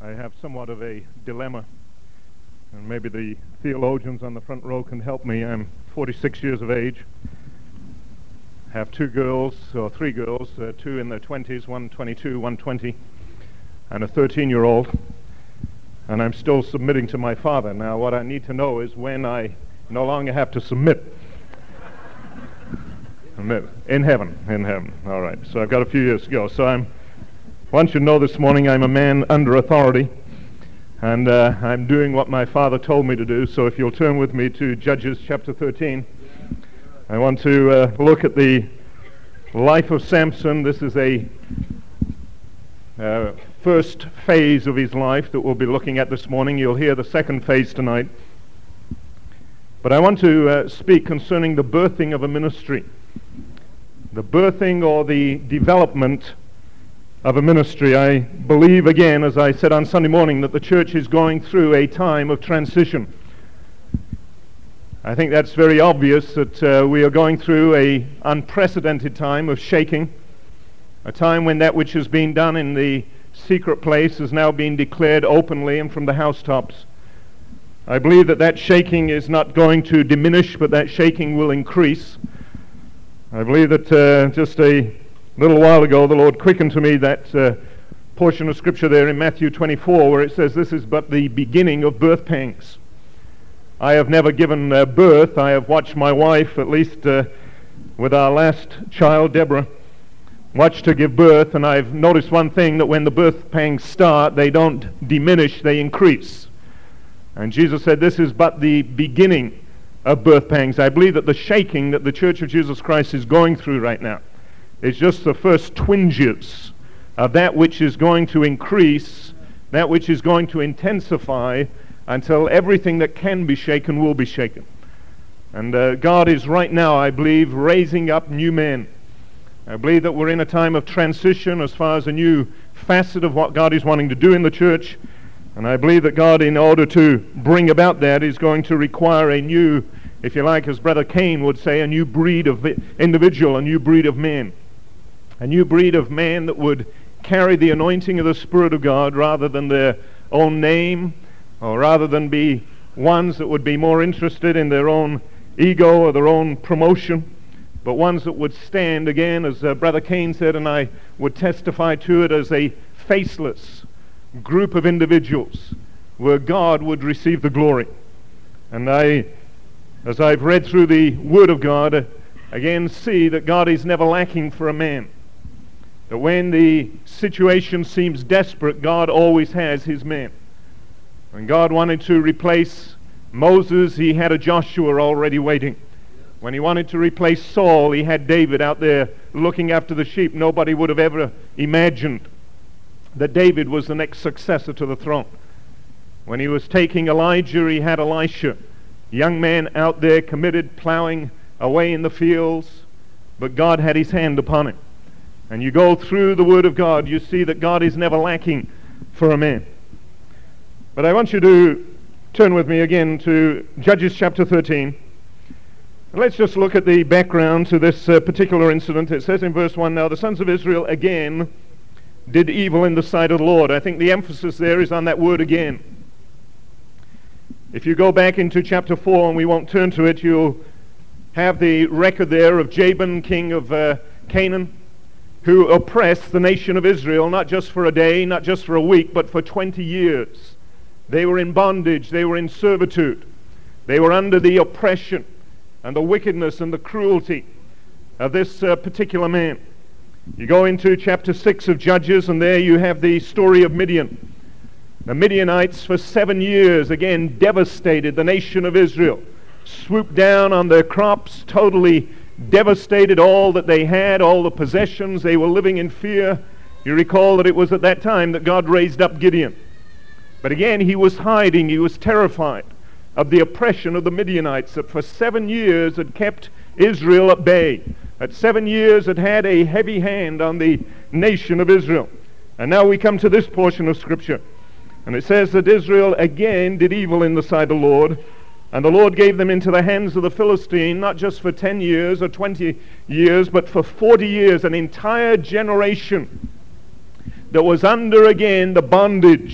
I have somewhat of a dilemma, and maybe the theologians on the front row can help me. I'm 46 years of age, have three girls, two in their 20s, one 22, one 20, and a 13-year-old, and I'm still submitting to my father. Now, what I need to know is when I no longer have to submit. In heaven. All right, so I've got a few years to go. So I want you to know this morning I'm a man under authority, and I'm doing what my father told me to do. So if you'll turn with me to Judges chapter 13, I want to look at the life of Samson. This is a first phase of his life that we'll be looking at this morning. You'll hear the second phase tonight. But I want to speak concerning the birthing of a ministry. The birthing or the development of a ministry. I believe, again, as I said on Sunday morning, that the church is going through a time of transition. I think that's very obvious that we are going through an unprecedented time of shaking, a time when that which has been done in the secret place is now being declared openly and from the housetops. I believe that shaking is not going to diminish, but that shaking will increase. I believe that just a little while ago the Lord quickened to me that portion of Scripture there in Matthew 24 where it says, "This is but the beginning of birth pangs." I have never given birth. I have watched my wife, at least with our last child, Deborah, watched her give birth, and I've noticed one thing, that when the birth pangs start, they don't diminish, they increase. And Jesus said, this is but the beginning of birth pangs. I believe that the shaking that the Church of Jesus Christ is going through right now is just the first twinges of that which is going to increase, that which is going to intensify until everything that can be shaken will be shaken. And God is right now, I believe, raising up new men. I believe that we're in a time of transition as far as a new facet of what God is wanting to do in the church. And I believe that God, in order to bring about that, is going to require a new, if you like, as Brother Cain would say, a new breed of individual, a new breed of man. A new breed of man that would carry the anointing of the Spirit of God rather than their own name, or rather than be ones that would be more interested in their own ego or their own promotion, but ones that would stand, again, as Brother Cain said, and I would testify to it, as a faceless group of individuals where God would receive the glory. And as I've read through the Word of God, again see that God is never lacking for a man. That when the situation seems desperate, God always has his men. When God wanted to replace Moses, he had a Joshua already waiting. When he wanted to replace Saul, he had David out there looking after the sheep. Nobody would have ever imagined that David was the next successor to the throne. When he was taking Elijah, he had Elisha, young man out there committed, plowing away in the fields, but God had his hand upon him. And you go through the Word of God, you see that God is never lacking for a man. But I want you to turn with me again to Judges chapter 13. Let's just look at the background to this particular incident. It says in verse 1, "Now the sons of Israel again did evil in the sight of the Lord." I think the emphasis there is on that word "again." If you go back into chapter 4, and we won't turn to it, you'll have the record there of Jabin, king of Canaan, who oppressed the nation of Israel, not just for a day, not just for a week, but for 20 years. They were in bondage, they were in servitude, they were under the oppression and the wickedness and the cruelty of this particular man. You go into chapter 6 of Judges, and there you have the story of Midian. The Midianites for 7 years, again, devastated the nation of Israel, swooped down on their crops, totally devastated all that they had, all the possessions. They were living in fear. You recall that it was at that time that God raised up Gideon. But again, he was hiding, he was terrified of the oppression of the Midianites that for 7 years had kept Israel at bay. That 7 years had had a heavy hand on the nation of Israel. And now we come to this portion of Scripture. And it says that Israel again did evil in the sight of the Lord. And the Lord gave them into the hands of the Philistine, not just for 10 years or 20 years, but for 40 years, an entire generation that was under again the bondage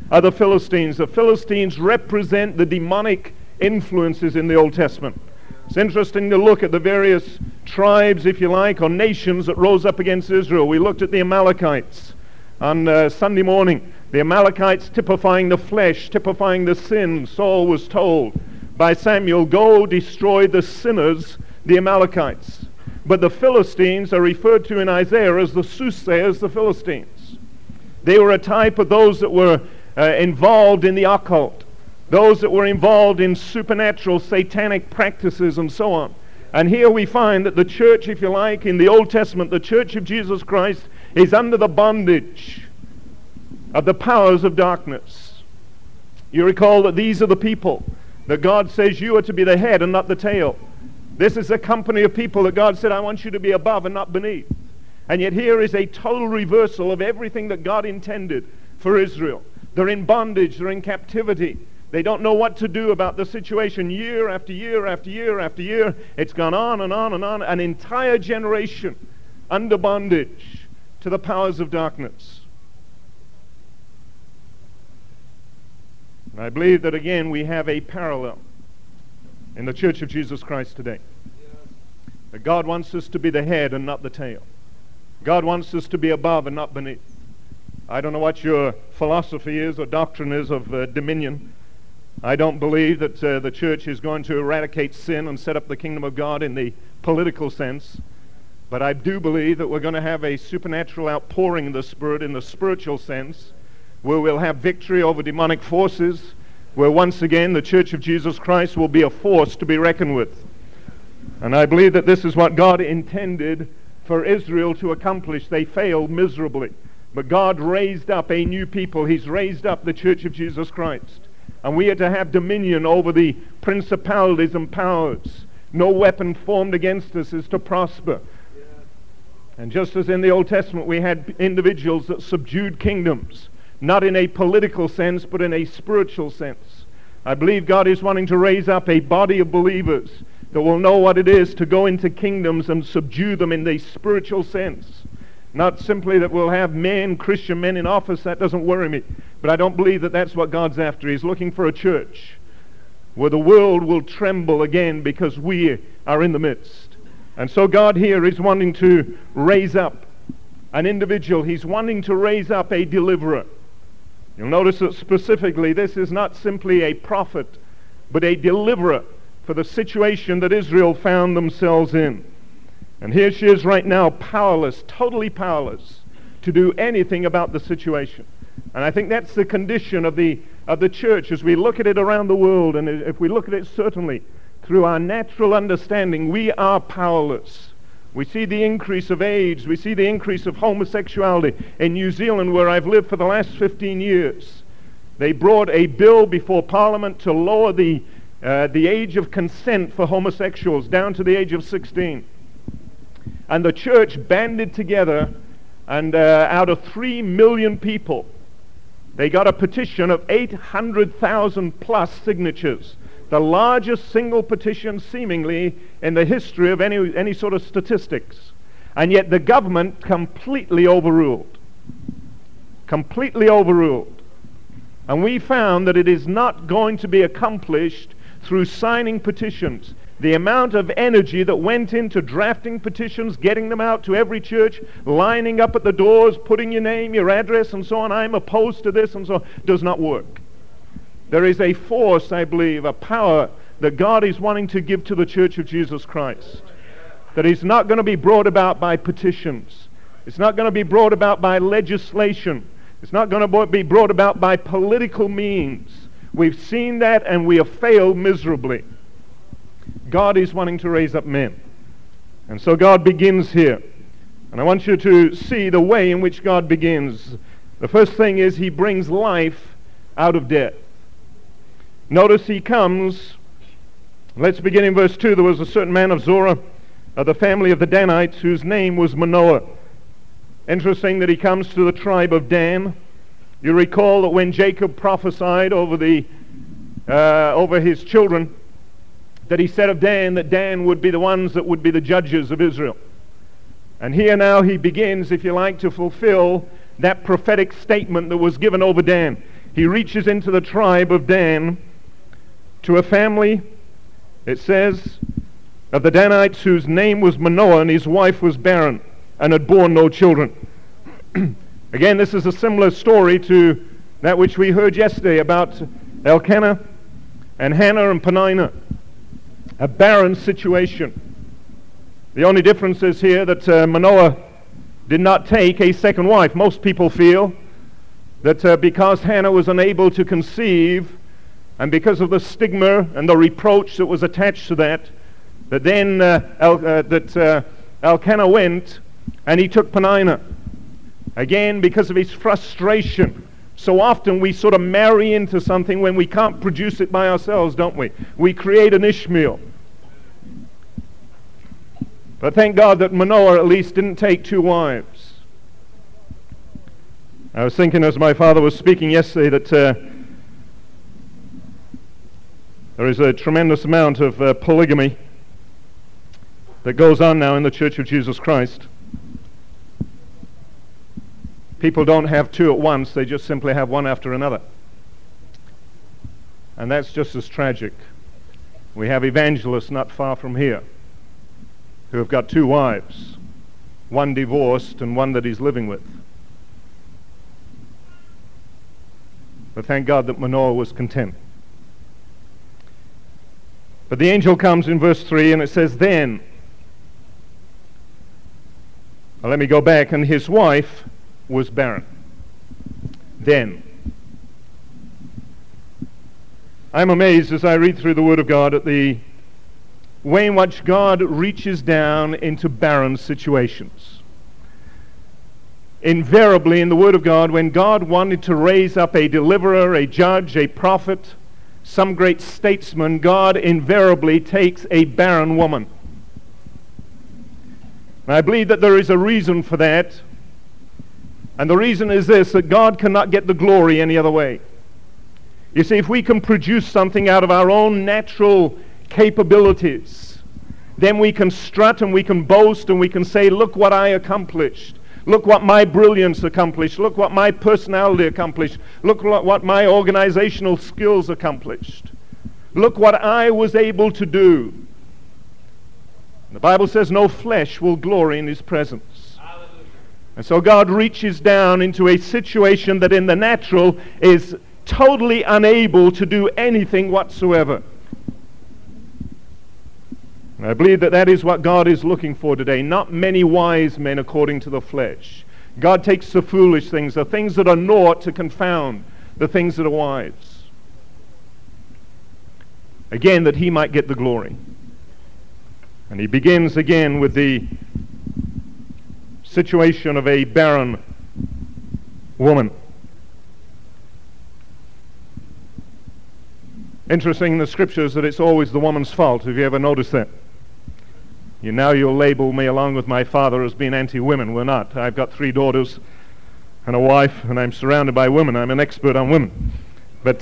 are the Philistines. The Philistines represent the demonic influences in the Old Testament. It's interesting to look at the various tribes, if you like, or nations that rose up against Israel. We looked at the Amalekites on Sunday morning. The Amalekites typifying the flesh, typifying the sin. Saul was told by Samuel, go destroy the sinners, the Amalekites. But the Philistines are referred to in Isaiah as the soothsayers, the Philistines. They were a type of those that were involved in the occult, those that were involved in supernatural satanic practices and so on. And here we find that the church, if you like, in the Old Testament, the church of Jesus Christ is under the bondage of the powers of darkness. You recall that these are the people that God says you are to be the head and not the tail. This is a company of people that God said, I want you to be above and not beneath. And yet here is a total reversal of everything that God intended for Israel. They're in bondage, they're in captivity. They don't know what to do about the situation year after year after year after year. It's gone on and on and on. An entire generation under bondage to the powers of darkness. And I believe that again we have a parallel in the Church of Jesus Christ today. That God wants us to be the head and not the tail. God wants us to be above and not beneath. I don't know what your philosophy is or doctrine is of dominion. I don't believe that the church is going to eradicate sin and set up the kingdom of God in the political sense. But I do believe that we're going to have a supernatural outpouring of the Spirit in the spiritual sense, where we'll have victory over demonic forces, where once again the Church of Jesus Christ will be a force to be reckoned with. And I believe that this is what God intended for Israel to accomplish. They failed miserably. But God raised up a new people. He's raised up the Church of Jesus Christ. And we are to have dominion over the principalities and powers. No weapon formed against us is to prosper. And just as in the Old Testament we had individuals that subdued kingdoms, not in a political sense, but in a spiritual sense. I believe God is wanting to raise up a body of believers that will know what it is to go into kingdoms and subdue them in the spiritual sense. Not simply that we'll have men, Christian men in office. That doesn't worry me. But I don't believe that that's what God's after. He's looking for a church where the world will tremble again because we are in the midst. And so God here is wanting to raise up an individual. He's wanting to raise up a deliverer. You'll notice that specifically this is not simply a prophet, but a deliverer for the situation that Israel found themselves in. And here she is right now, powerless, totally powerless to do anything about the situation. And I think that's the condition of the church as we look at it around the world, and if we look at it certainly through our natural understanding, we are powerless. We see the increase of AIDS, we see the increase of homosexuality. In New Zealand, where I've lived for the last 15 years, they brought a bill before Parliament to lower the age of consent for homosexuals down to the age of 16. And the church banded together, and out of 3 million people, they got a petition of 800,000 plus signatures, the largest single petition seemingly in the history of any sort of statistics. And yet the government completely overruled. Completely overruled. And we found that it is not going to be accomplished through signing petitions. The amount of energy that went into drafting petitions, getting them out to every church, lining up at the doors, putting your name, your address, and so on, I'm opposed to this, and so on, does not work. There is a force, I believe, a power that God is wanting to give to the Church of Jesus Christ, that is not going to be brought about by petitions. It's not going to be brought about by legislation. It's not going to be brought about by political means. We've seen that, and we have failed miserably. God is wanting to raise up men. And so God begins here. And I want you to see the way in which God begins. The first thing is he brings life out of death. Notice he comes, let's begin in verse 2. There was a certain man of Zorah, of the family of the Danites, whose name was Manoah. Interesting that he comes to the tribe of Dan. You recall that when Jacob prophesied over his children, that he said of Dan that Dan would be the ones that would be the judges of Israel. And here now he begins, if you like, to fulfill that prophetic statement that was given over Dan. he reaches into the tribe of Dan, to a family, it says, of the Danites whose name was Manoah, and his wife was barren and had borne no children. Again, this is a similar story to that which we heard yesterday about Elkanah and Hannah and Peninnah, a barren situation. The only difference is here that Manoah did not take a second wife. Most people feel that because Hannah was unable to conceive, and because of the stigma and the reproach that was attached to that, that then Elkanah went and he took Peninnah. Again, because of his frustration. So often we sort of marry into something when we can't produce it by ourselves, don't we? We create an Ishmael. But thank God that Manoah at least didn't take two wives. I was thinking as my father was speaking yesterday that there is a tremendous amount of polygamy that goes on now in the Church of Jesus Christ. People don't have two at once, they just simply have one after another. And that's just as tragic. We have evangelists not far from here who have got two wives, one divorced and one that he's living with. But thank God that Manoah was content. But the angel comes in verse 3 and it says, then, now let me go back, and his wife was barren. Then. I'm amazed as I read through the Word of God at the way in which God reaches down into barren situations. Invariably in the Word of God, when God wanted to raise up a deliverer, a judge, a prophet, some great statesman, God invariably takes a barren woman. And I believe that there is a reason for that. And the reason is this, that God cannot get the glory any other way. You see, if we can produce something out of our own natural capabilities, then we can strut and we can boast and we can say, look what I accomplished. Look what my brilliance accomplished. Look what my personality accomplished. Look what my organizational skills accomplished. Look what I was able to do. The Bible says no flesh will glory in his presence. Hallelujah. And so God reaches down into a situation that in the natural is totally unable to do anything whatsoever. And I believe that that is what God is looking for today. Not many wise men according to the flesh. God takes the foolish things, the things that are naught, to confound the things that are wise. Again, that he might get the glory. And he begins again with the situation of a barren woman. Interesting in the scriptures that it's always the woman's fault. Have you ever noticed that? You'll label me along with my father as being anti-women. We're not. I've got 3 daughters and a wife, and I'm surrounded by women. I'm an expert on women. But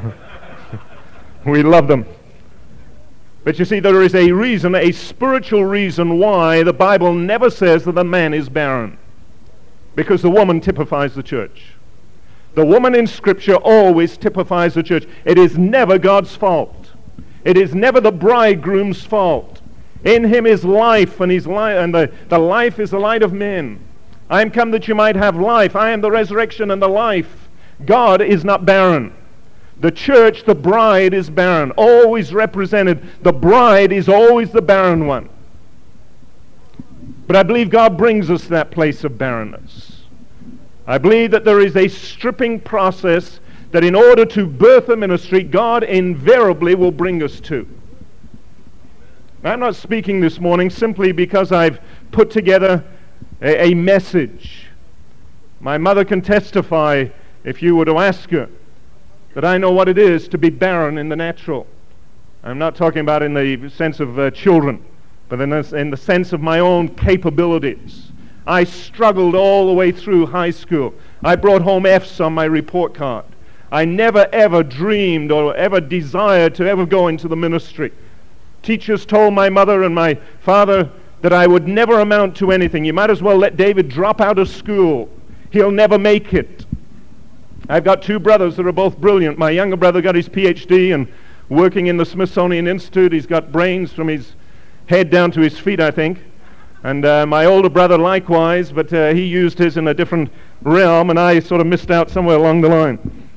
we love them. But you see, there is a reason, a spiritual reason why the Bible never says that the man is barren. Because the woman typifies the church. The woman in Scripture always typifies the church. It is never God's fault. It is never the bridegroom's fault. In him is life, and the life is the light of men. I am come that you might have life. I am the resurrection and the life. God is not barren. The church, the bride, is barren, always represented. The bride is always the barren one. But I believe God brings us to that place of barrenness. I believe that there is a stripping process that in order to birth a ministry, God invariably will bring us to. I'm not speaking this morning simply because I've put together a message. My mother can testify, if you were to ask her, that I know what it is to be barren in the natural. I'm not talking about in the sense of children, but in the sense of my own capabilities. I struggled all the way through high school. I brought home F's on my report card. I never ever dreamed or ever desired to ever go into the ministry. Teachers told my mother and my father that I would never amount to anything. You might as well let David drop out of school. He'll never make it. I've got two brothers that are both brilliant. My younger brother got his PhD and working in the Smithsonian Institute. He's got brains from his head down to his feet, I think. And my older brother likewise, but he used his in a different realm, and I sort of missed out somewhere along the line.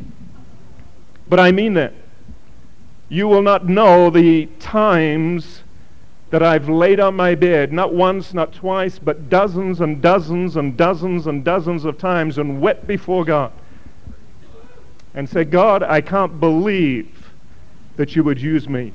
But I mean that. You will not know the times that I've laid on my bed, not once, not twice, but dozens and dozens and dozens and dozens of times, and wept before God and said, God, I can't believe that you would use me.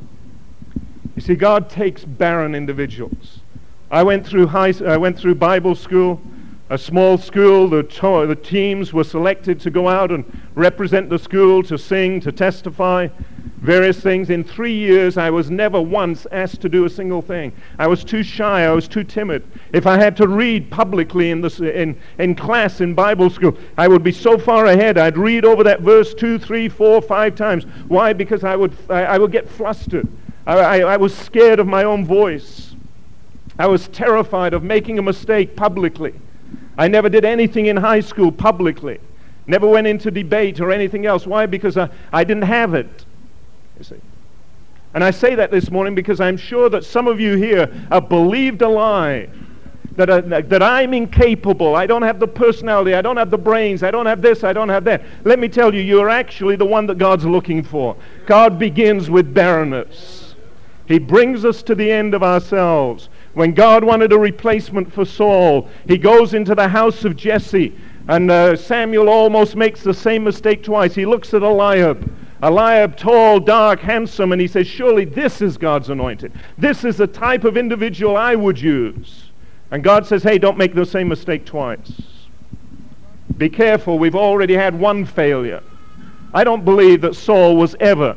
You see, God takes barren individuals. I went through Bible school, a small school. The teams were selected to go out and represent the school, to sing, to testify, various things. In 3 years, I was never once asked to do a single thing. I was too shy. I was too timid. If I had to read publicly in class in Bible school, I would be so far ahead. I'd read over that verse 2, 3, 4, 5 times. Why? Because I would get flustered. I was scared of my own voice. I was terrified of making a mistake publicly. I never did anything in high school publicly. Never went into debate or anything else. Why? Because I didn't have it. You see. And I say that this morning because I'm sure that some of you here have believed a lie that I'm incapable. I don't have the personality. I don't have the brains. I don't have this. I don't have that. Let me tell you, you're actually the one that God's looking for. God begins with barrenness. He brings us to the end of ourselves. When God wanted a replacement for Saul, he goes into the house of Jesse, and Samuel almost makes the same mistake twice. He looks at Eliab, tall, dark, handsome, and he says, surely this is God's anointed. This is the type of individual I would use. And God says, hey, don't make the same mistake twice. Be careful, we've already had one failure. I don't believe that Saul was ever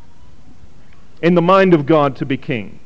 in the mind of God to be king.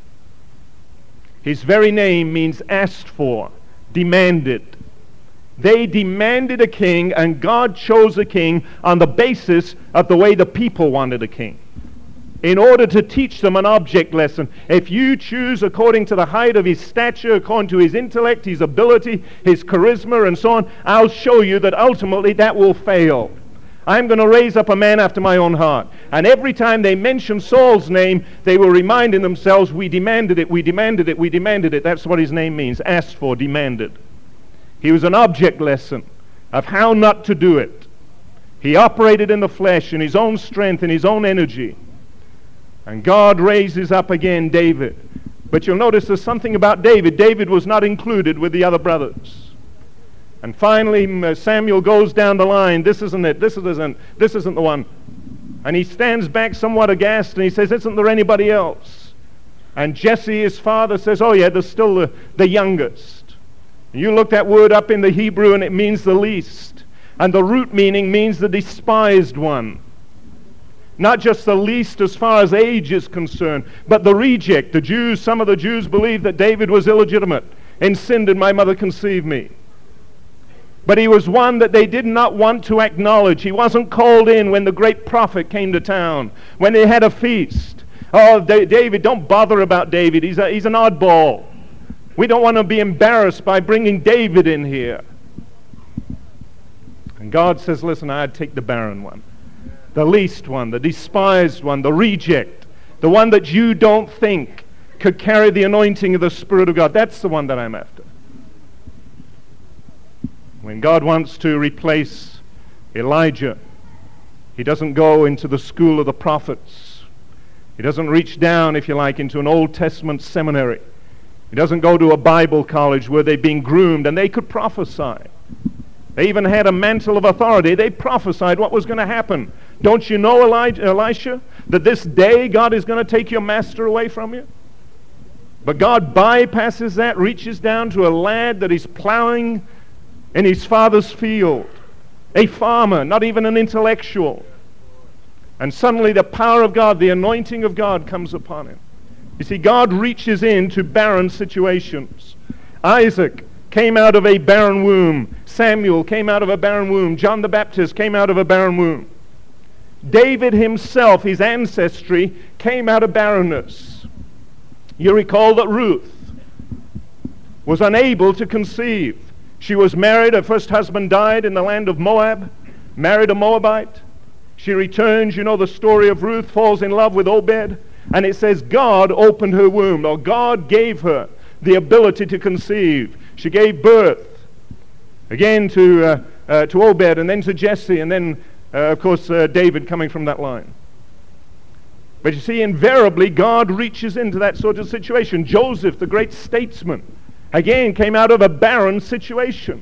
His very name means asked for, demanded. They demanded a king, and God chose a king on the basis of the way the people wanted a king, in order to teach them an object lesson. If you choose according to the height of his stature, according to his intellect, his ability, his charisma, and so on, I'll show you that ultimately that will fail. I'm going to raise up a man after my own heart. And every time they mention Saul's name, they were reminding themselves, we demanded it, we demanded it, we demanded it. That's what his name means, asked for, demanded. He was an object lesson of how not to do it. He operated in the flesh, in his own strength, in his own energy. And God raises up again David. But you'll notice there's something about David. David was not included with the other brothers. And finally, Samuel goes down the line. This isn't it. This isn't the one. And he stands back somewhat aghast, and he says, isn't there anybody else? And Jesse, his father, says, oh yeah, there's still the youngest. And you look that word up in the Hebrew, and it means the least. And the root meaning means the despised one. Not just the least as far as age is concerned, but the reject. The Jews, some of the Jews believed that David was illegitimate. In sin did my mother conceive me. But he was one that they did not want to acknowledge. He wasn't called in when the great prophet came to town, when they had a feast. Oh, David, don't bother about David. He's an oddball. We don't want to be embarrassed by bringing David in here. And God says, listen, I'd take the barren one, the least one, the despised one, the reject, the one that you don't think could carry the anointing of the Spirit of God. That's the one that I'm after. When God wants to replace Elijah, he doesn't go into the school of the prophets. He doesn't reach down, if you like, into an Old Testament seminary. He doesn't go to a Bible college where they've been groomed and they could prophesy. They even had a mantle of authority. They prophesied what was going to happen. Don't you know, Elisha, that this day God is going to take your master away from you? But God bypasses that, reaches down to a lad that is plowing in his father's field, a farmer, not even an intellectual. And suddenly the power of God, the anointing of God comes upon him. You see, God reaches into barren situations. Isaac came out of a barren womb. Samuel came out of a barren womb. John the Baptist came out of a barren womb. David himself, his ancestry, came out of barrenness. You recall that Ruth was unable to conceive. She was married, her first husband died in the land of Moab, married a Moabite. She returns, you know the story of Ruth, falls in love with Obed, and it says God opened her womb, or God gave her the ability to conceive. She gave birth again to Obed, and then to Jesse, and then, of course, David coming from that line. But you see, invariably, God reaches into that sort of situation. Joseph, the great statesman, again came out of a barren situation.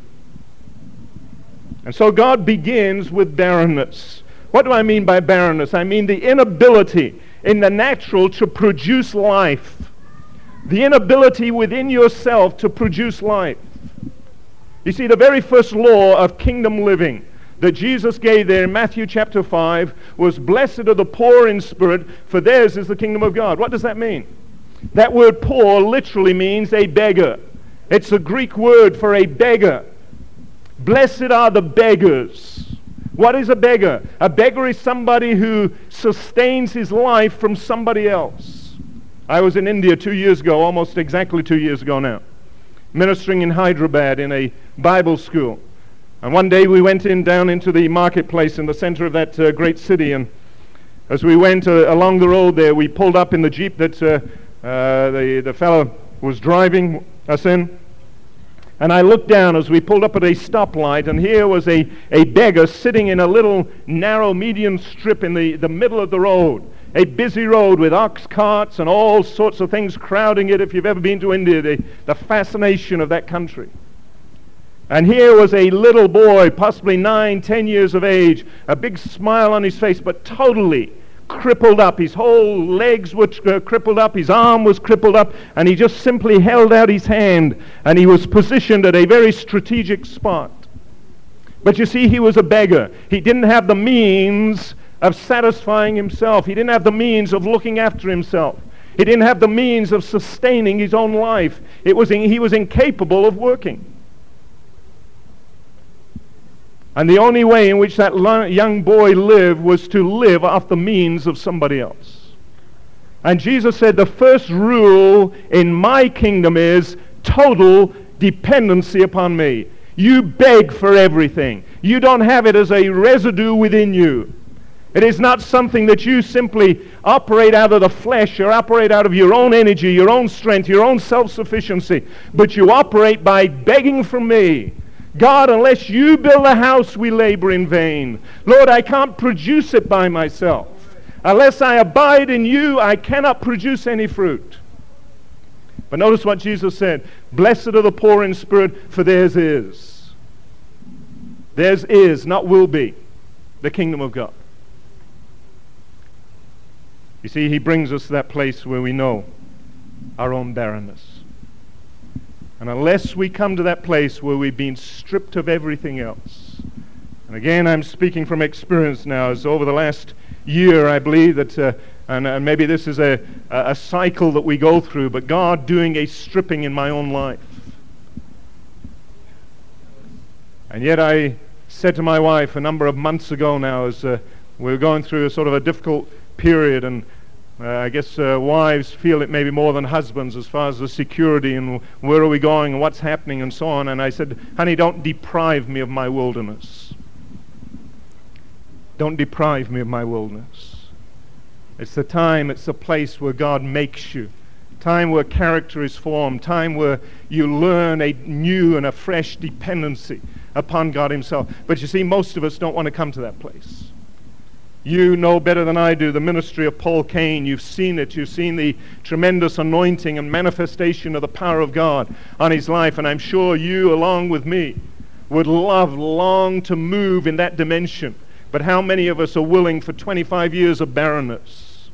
And so God begins with barrenness. What do I mean by barrenness? I mean the inability in the natural to produce life. The inability within yourself to produce life. You see, the very first law of kingdom living that Jesus gave there in Matthew chapter 5 was, blessed are the poor in spirit, for theirs is the kingdom of God. What does that mean? That word poor literally means a beggar. It's a Greek word for a beggar. Blessed are the beggars. What is a beggar? A beggar is somebody who sustains his life from somebody else. I was in India 2 years ago, almost exactly 2 years ago now, ministering in Hyderabad in a Bible school. And one day we went down into the marketplace in the center of that great city, and as we went along the road there, we pulled up in the Jeep that the fellow was driving us in. And I looked down as we pulled up at a stoplight, and here was a beggar sitting in a little narrow median strip in the middle of the road. A busy road with ox carts and all sorts of things crowding it. If you've ever been to India, the fascination of that country. And here was a little boy, possibly 9, 10 years of age, a big smile on his face, but totally crippled up. His whole legs were crippled up, his arm was crippled up, and he just simply held out his hand, and he was positioned at a very strategic spot. But you see, he was a beggar. He didn't have the means of satisfying himself. He didn't have the means of looking after himself. He didn't have the means of sustaining his own life. He was incapable of working. And the only way in which that young boy lived was to live off the means of somebody else. And Jesus said, the first rule in my kingdom is total dependency upon me. You beg for everything. You don't have it as a residue within you. It is not something that you simply operate out of the flesh or operate out of your own energy, your own strength, your own self-sufficiency. But you operate by begging from me. God, unless you build a house, we labor in vain. Lord, I can't produce it by myself. Unless I abide in you, I cannot produce any fruit. But notice what Jesus said. Blessed are the poor in spirit, for theirs is. Theirs is, not will be, the kingdom of God. You see, he brings us to that place where we know our own barrenness. And unless we come to that place where we've been stripped of everything else, and again I'm speaking from experience now, as over the last year I believe that, and maybe this is a cycle that we go through, but God doing a stripping in my own life. And yet I said to my wife a number of months ago now, as we were going through a sort of a difficult period, and I guess wives feel it maybe more than husbands as far as the security and where are we going and what's happening and so on. And I said, honey, don't deprive me of my wilderness. Don't deprive me of my wilderness. It's the time, it's the place where God makes you. Time where character is formed. Time where you learn a new and a fresh dependency upon God himself. But you see, most of us don't want to come to that place. You know better than I do the ministry of Paul Cain. You've seen it. You've seen the tremendous anointing and manifestation of the power of God on his life. And I'm sure you, along with me, would long to move in that dimension. But how many of us are willing for 25 years of barrenness?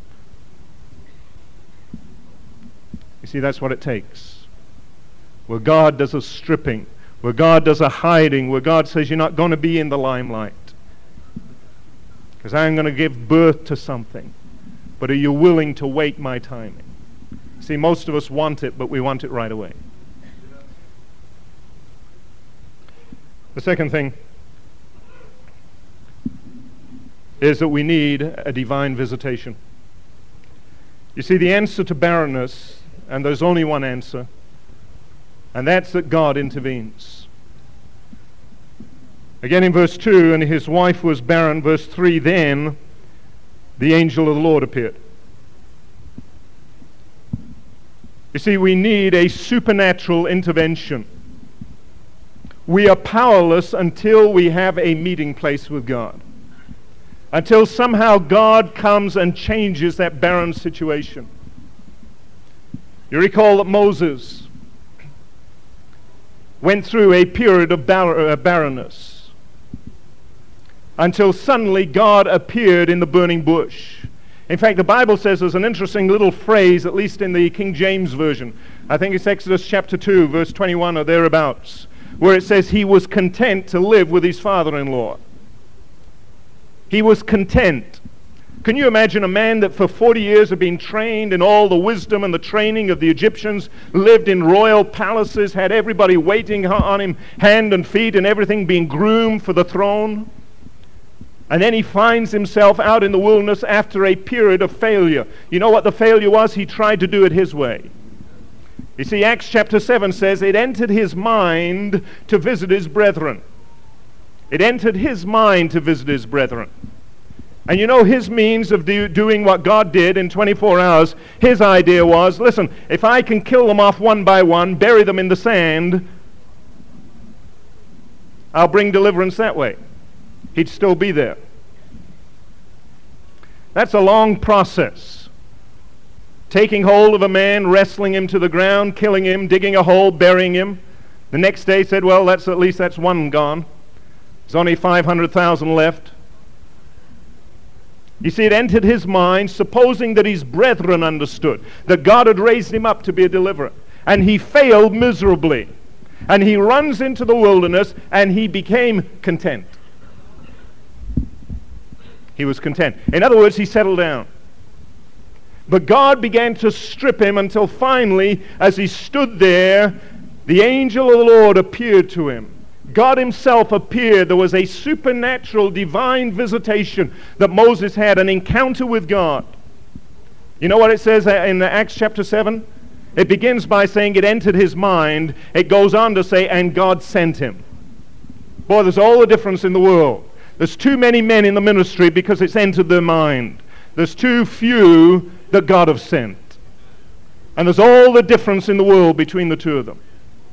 You see, that's what it takes. Where God does a stripping, where God does a hiding, where God says you're not going to be in the limelight. Because I'm going to give birth to something. But are you willing to wait my timing? See, most of us want it, but we want it right away. The second thing is that we need a divine visitation. You see, the answer to barrenness, and there's only one answer, and that's that God intervenes. Again in verse 2, and his wife was barren. Verse 3, then the angel of the Lord appeared. You see, we need a supernatural intervention. We are powerless until we have a meeting place with God. Until somehow God comes and changes that barren situation. You recall that Moses went through a period of barrenness until suddenly God appeared in the burning bush. In fact, the Bible says there's an interesting little phrase, at least in the King James Version. I think it's Exodus chapter 2, verse 21 or thereabouts, where it says he was content to live with his father-in-law. He was content. Can you imagine a man that for 40 years had been trained in all the wisdom and the training of the Egyptians, lived in royal palaces, had everybody waiting on him, hand and feet and everything, being groomed for the throne? And then he finds himself out in the wilderness after a period of failure. You know what the failure was? He tried to do it his way. You see, Acts chapter 7 says it entered his mind to visit his brethren. It entered his mind to visit his brethren. And you know his means of doing what God did in 24 hours, his idea was, listen, if I can kill them off one by one, bury them in the sand, I'll bring deliverance that way. He'd still be there. That's a long process. Taking hold of a man, wrestling him to the ground, killing him, digging a hole, burying him. The next day said, well, at least that's one gone. There's only 500,000 left. You see, it entered his mind, supposing that his brethren understood, that God had raised him up to be a deliverer. And he failed miserably. And he runs into the wilderness, and he became content. He was content. In other words, he settled down. But God began to strip him until finally, as he stood there, the angel of the Lord appeared to him. God himself appeared. There was a supernatural divine visitation that Moses had, an encounter with God. You know what it says in Acts chapter 7? It begins by saying it entered his mind. It goes on to say, and God sent him. Boy, there's all the difference in the world. There's too many men in the ministry because it's entered their mind. There's too few that God have sent. And there's all the difference in the world between the two of them.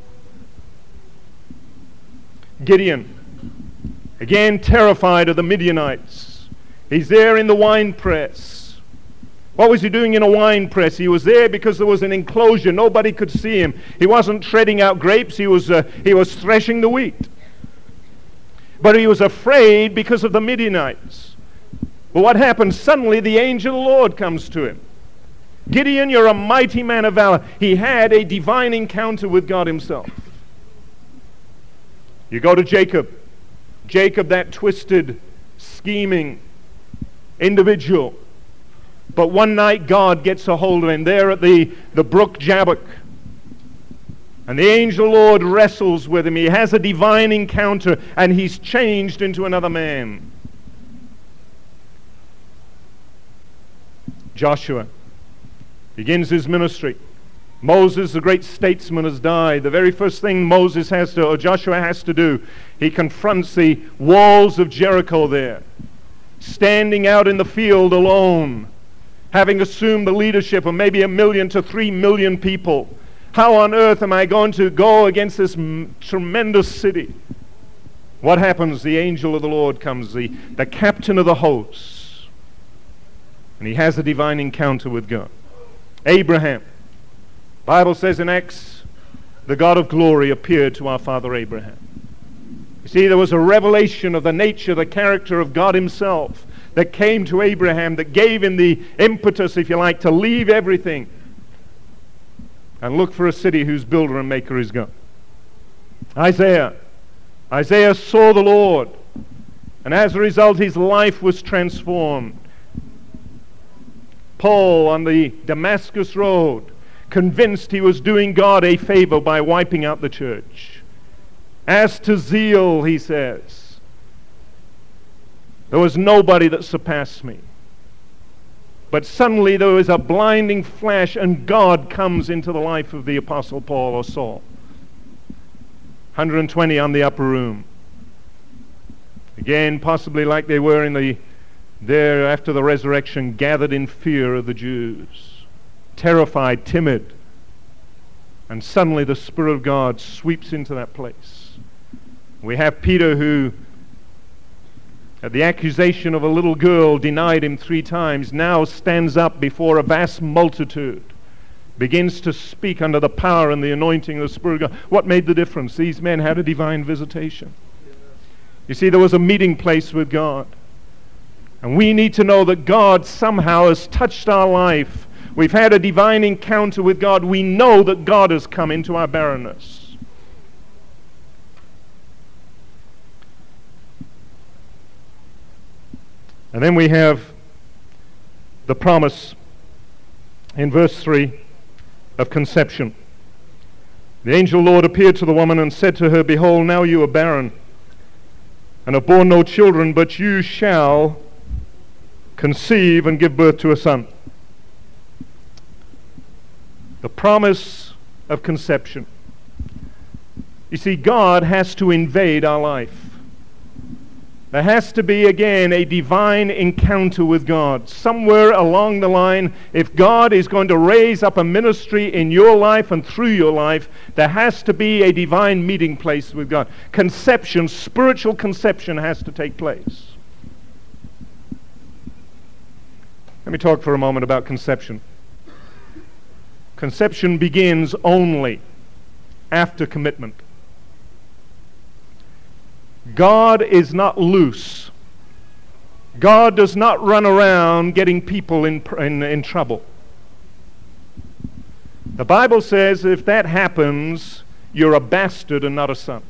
Gideon, again terrified of the Midianites. He's there in the wine press. What was he doing in a wine press? He was there because there was an enclosure. Nobody could see him. He wasn't treading out grapes. He was threshing the wheat. But he was afraid because of the Midianites. But what happened? Suddenly the angel of the Lord comes to him. Gideon, you're a mighty man of valor. He had a divine encounter with God himself. You go to Jacob. Jacob, that twisted, scheming individual. But one night God gets a hold of him there at the brook Jabbok. And the angel Lord wrestles with him. He has a divine encounter, and he's changed into another man. Joshua begins his ministry. Moses, the great statesman, has died. The very first thing Joshua has to do, he confronts the walls of Jericho there, standing out in the field alone, having assumed the leadership of maybe 1 million to 3 million people. How on earth am I going to go against this tremendous city? What happens? The angel of the Lord comes, the captain of the hosts, and he has a divine encounter with God. Abraham. Bible says in Acts, the God of glory appeared to our father Abraham. You see, there was a revelation of the nature, the character of God himself that came to Abraham, that gave him the impetus, if you like, to leave everything and look for a city whose builder and maker is God. Isaiah saw the Lord, and as a result his life was transformed. Paul on the Damascus Road, convinced he was doing God a favor by wiping out the church. As to zeal, he says, there was nobody that surpassed me. But suddenly there was a blinding flash, and God comes into the life of the Apostle Paul or Saul. 120 on the upper room. Again, possibly like they were there after the resurrection, gathered in fear of the Jews, terrified, timid. And suddenly the Spirit of God sweeps into that place. We have Peter who, at the accusation of a little girl, denied him 3 times, now stands up before a vast multitude, begins to speak under the power and the anointing of the Spirit of God. What made the difference? These men had a divine visitation. You see, there was a meeting place with God. And we need to know that God somehow has touched our life. We've had a divine encounter with God. We know that God has come into our barrenness. And then we have the promise in verse 3 of conception. The angel Lord appeared to the woman and said to her, Behold, now you are barren, and have borne no children, but you shall conceive and give birth to a son. The promise of conception. You see, God has to invade our life. There has to be, again, a divine encounter with God. Somewhere along the line, if God is going to raise up a ministry in your life and through your life, there has to be a divine meeting place with God. Conception, spiritual conception has to take place. Let me talk for a moment about conception. Conception begins only after commitment. God is not loose. God does not run around getting people in trouble. The Bible says if that happens, you're a bastard and not a son.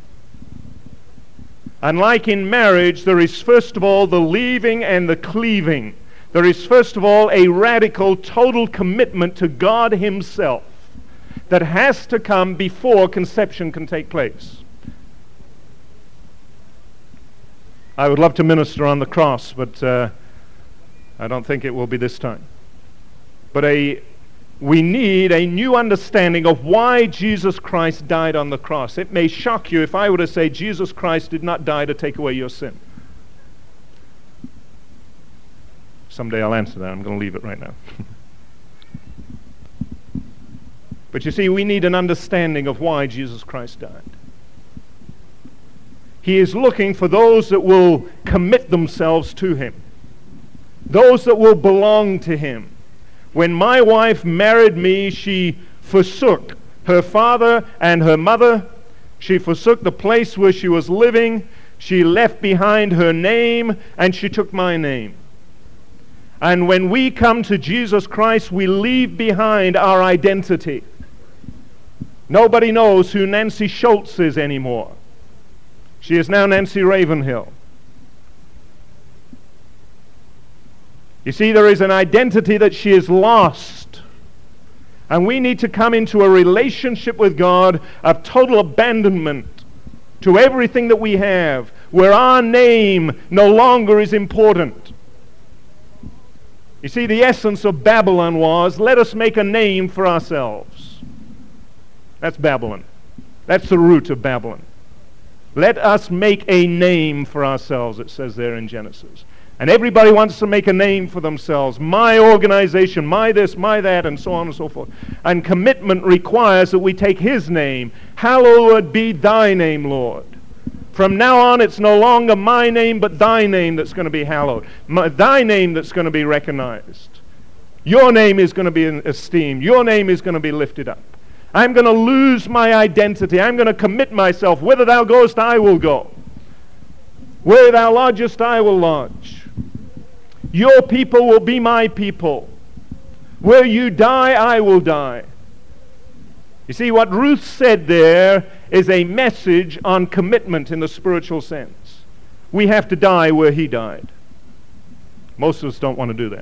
And like in marriage, there is first of all the leaving and the cleaving. There is first of all a radical, total commitment to God Himself that has to come before conception can take place. I would love to minister on the cross, but I don't think it will be this time. But we need a new understanding of why Jesus Christ died on the cross. It may shock you if I were to say Jesus Christ did not die to take away your sin. Someday I'll answer that. I'm going to leave it right now. But you see, we need an understanding of why Jesus Christ died. He is looking for those that will commit themselves to Him, those that will belong to Him. When my wife married me, she forsook her father and her mother. She forsook the place where she was living. She left behind her name, and she took my name. And when we come to Jesus Christ, we leave behind our identity. Nobody knows who Nancy Schultz is anymore. She is now Nancy Ravenhill. You see, there is an identity that she has lost. And we need to come into a relationship with God of total abandonment to everything that we have, where our name no longer is important. You see, the essence of Babylon was, let us make a name for ourselves. That's Babylon. That's the root of Babylon. Let us make a name for ourselves, it says there in Genesis. And everybody wants to make a name for themselves. My organization, my this, my that, and so on and so forth. And commitment requires that we take His name. Hallowed be Thy name, Lord. From now on, it's no longer my name, but Thy name that's going to be hallowed. Thy name that's going to be recognized. Your name is going to be esteemed. Your name is going to be lifted up. I'm going to lose my identity. I'm going to commit myself. Whither Thou goest, I will go. Where Thou lodgest, I will lodge. Your people will be my people. Where you die, I will die. You see, what Ruth said there is a message on commitment in the spiritual sense. We have to die where He died. Most of us don't want to do that.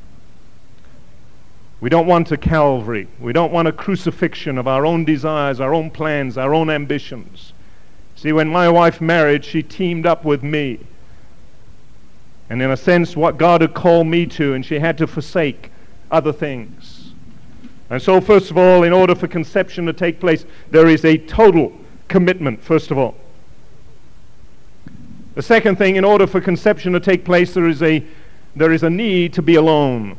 We don't want a Calvary. We don't want a crucifixion of our own desires, our own plans, our own ambitions. See, when my wife married, she teamed up with me. And in a sense, what God had called me to, and she had to forsake other things. And so, first of all, in order for conception to take place, there is a total commitment, first of all. The second thing, in order for conception to take place, there is a need to be alone.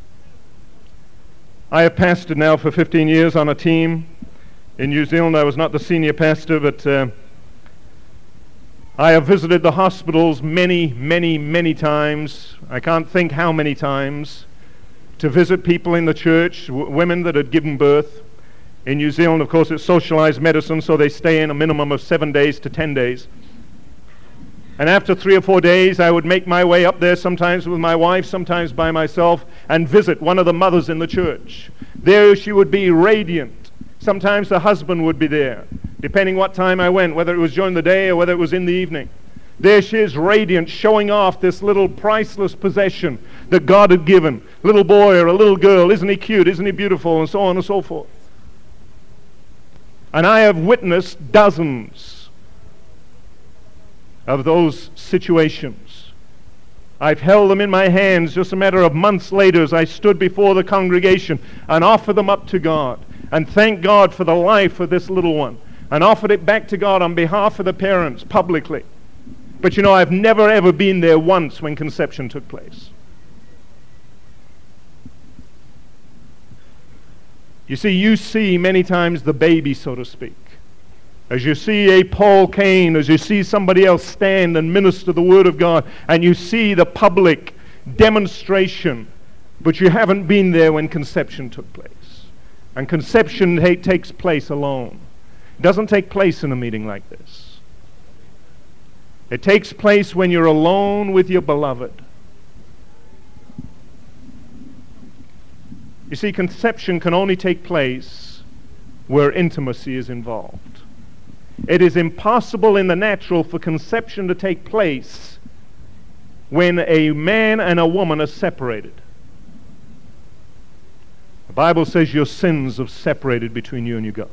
I have pastored now for 15 years on a team in New Zealand. I was not the senior pastor, but I have visited the hospitals many, many, many times. I can't think how many times, to visit people in the church, women that had given birth. In New Zealand, of course, it's socialized medicine, so they stay in a minimum of 7 days to 10 days. And after 3 or 4 days, I would make my way up there, sometimes with my wife, sometimes by myself, and visit one of the mothers in the church. There she would be radiant. Sometimes the husband would be there, depending what time I went, whether it was during the day or whether it was in the evening. There she is, radiant, showing off this little priceless possession that God had given. Little boy or a little girl, isn't he cute, isn't he beautiful, and so on and so forth. And I have witnessed dozens of those situations. I've held them in my hands just a matter of months later as I stood before the congregation and offered them up to God and thanked God for the life of this little one and offered it back to God on behalf of the parents publicly. But you know, I've never ever been there once when conception took place. You see, you see many times the baby, so to speak. As you see a Paul Cain, as you see somebody else stand and minister the Word of God, and you see the public demonstration, but you haven't been there when conception took place. And conception takes place alone. It doesn't take place in a meeting like this. It takes place when you're alone with your beloved. You see, conception can only take place where intimacy is involved. It is impossible in the natural for conception to take place when a man and a woman are separated. The Bible says your sins have separated between you and your God.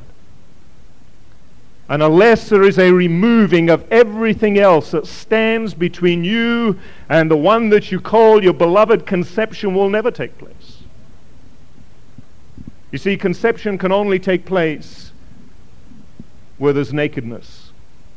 And unless there is a removing of everything else that stands between you and the one that you call your beloved, conception will never take place. You see, conception can only take place where there's nakedness.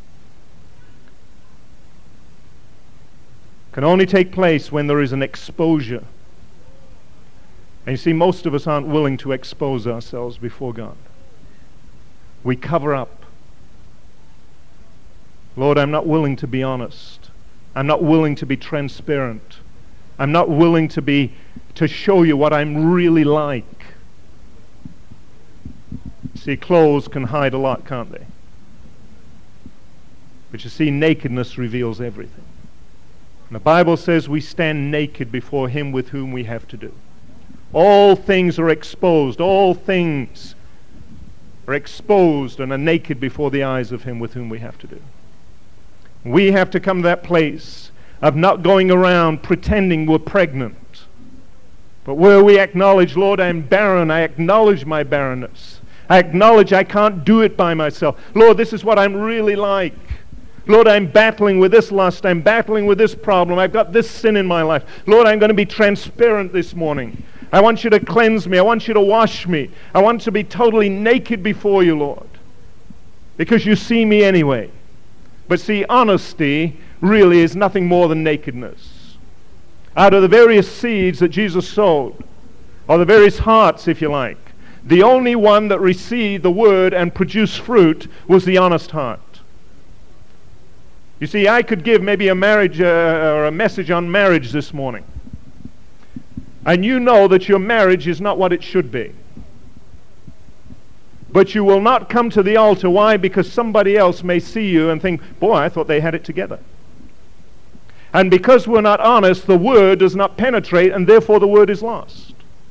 Can only take place when there is an exposure. And you see, most of us aren't willing to expose ourselves before God. We cover up. Lord, I'm not willing to be honest. I'm not willing to be transparent. I'm not willing to show you what I'm really like. See, clothes can hide a lot, can't they? But you see, nakedness reveals everything. And the Bible says we stand naked before Him with whom we have to do. All things are exposed. All things are exposed and are naked before the eyes of Him with whom we have to do. We have to come to that place of not going around pretending we're pregnant, but where we acknowledge, Lord, I'm barren. I acknowledge my barrenness. I acknowledge I can't do it by myself. Lord, this is what I'm really like. Lord, I'm battling with this lust. I'm battling with this problem. I've got this sin in my life. Lord, I'm going to be transparent this morning. I want you to cleanse me. I want you to wash me. I want to be totally naked before you, Lord, because you see me anyway. But see, honesty really is nothing more than nakedness. Out of the various seeds that Jesus sowed, or the various hearts, if you like, the only one that received the word and produced fruit was the honest heart. You see, I could give maybe a marriage or a message on marriage this morning, and you know that your marriage is not what it should be. But you will not come to the altar. Why? Because somebody else may see you and think, boy, I thought they had it together. And because we're not honest, the word does not penetrate, and therefore the word is lost.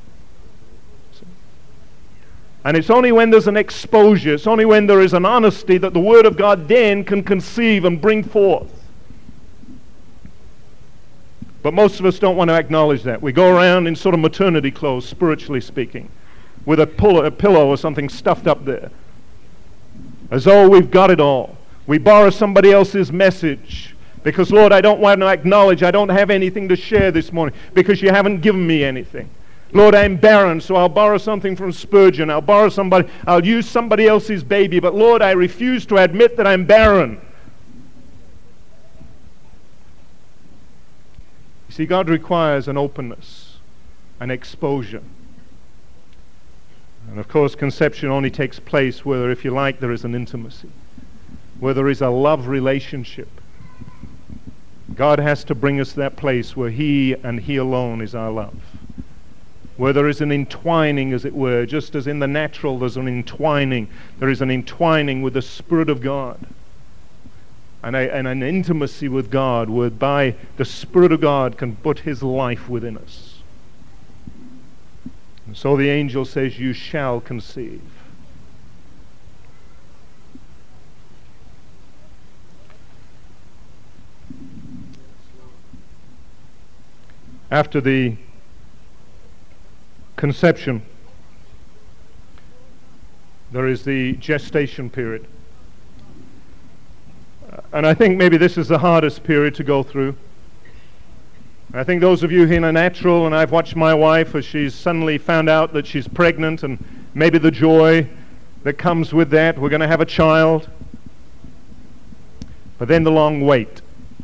And it's only when there's an exposure, it's only when there is an honesty that the Word of God then can conceive and bring forth. But most of us don't want to acknowledge that. We go around in sort of maternity clothes, spiritually speaking, with a pillow or something stuffed up there, as though we've got it all. We borrow somebody else's message because, Lord, I don't want to acknowledge I don't have anything to share this morning because you haven't given me anything. Lord, I'm barren, so I'll borrow something from Spurgeon. I'll use somebody else's baby. But Lord, I refuse to admit that I'm barren. See, God requires an openness, an exposure. And of course, conception only takes place where, if you like, there is an intimacy, where there is a love relationship. God has to bring us to that place where He and He alone is our love, where there is an entwining, as it were, just as in the natural there's an entwining. There is an entwining with the Spirit of God, and an intimacy with God, whereby the Spirit of God can put His life within us. And so the angel says, you shall conceive. After the conception, there is the gestation period. And I think maybe this is the hardest period to go through. I think those of you who are natural, and I've watched my wife as she's suddenly found out that she's pregnant, and maybe the joy that comes with that, we're going to have a child. But then the long wait.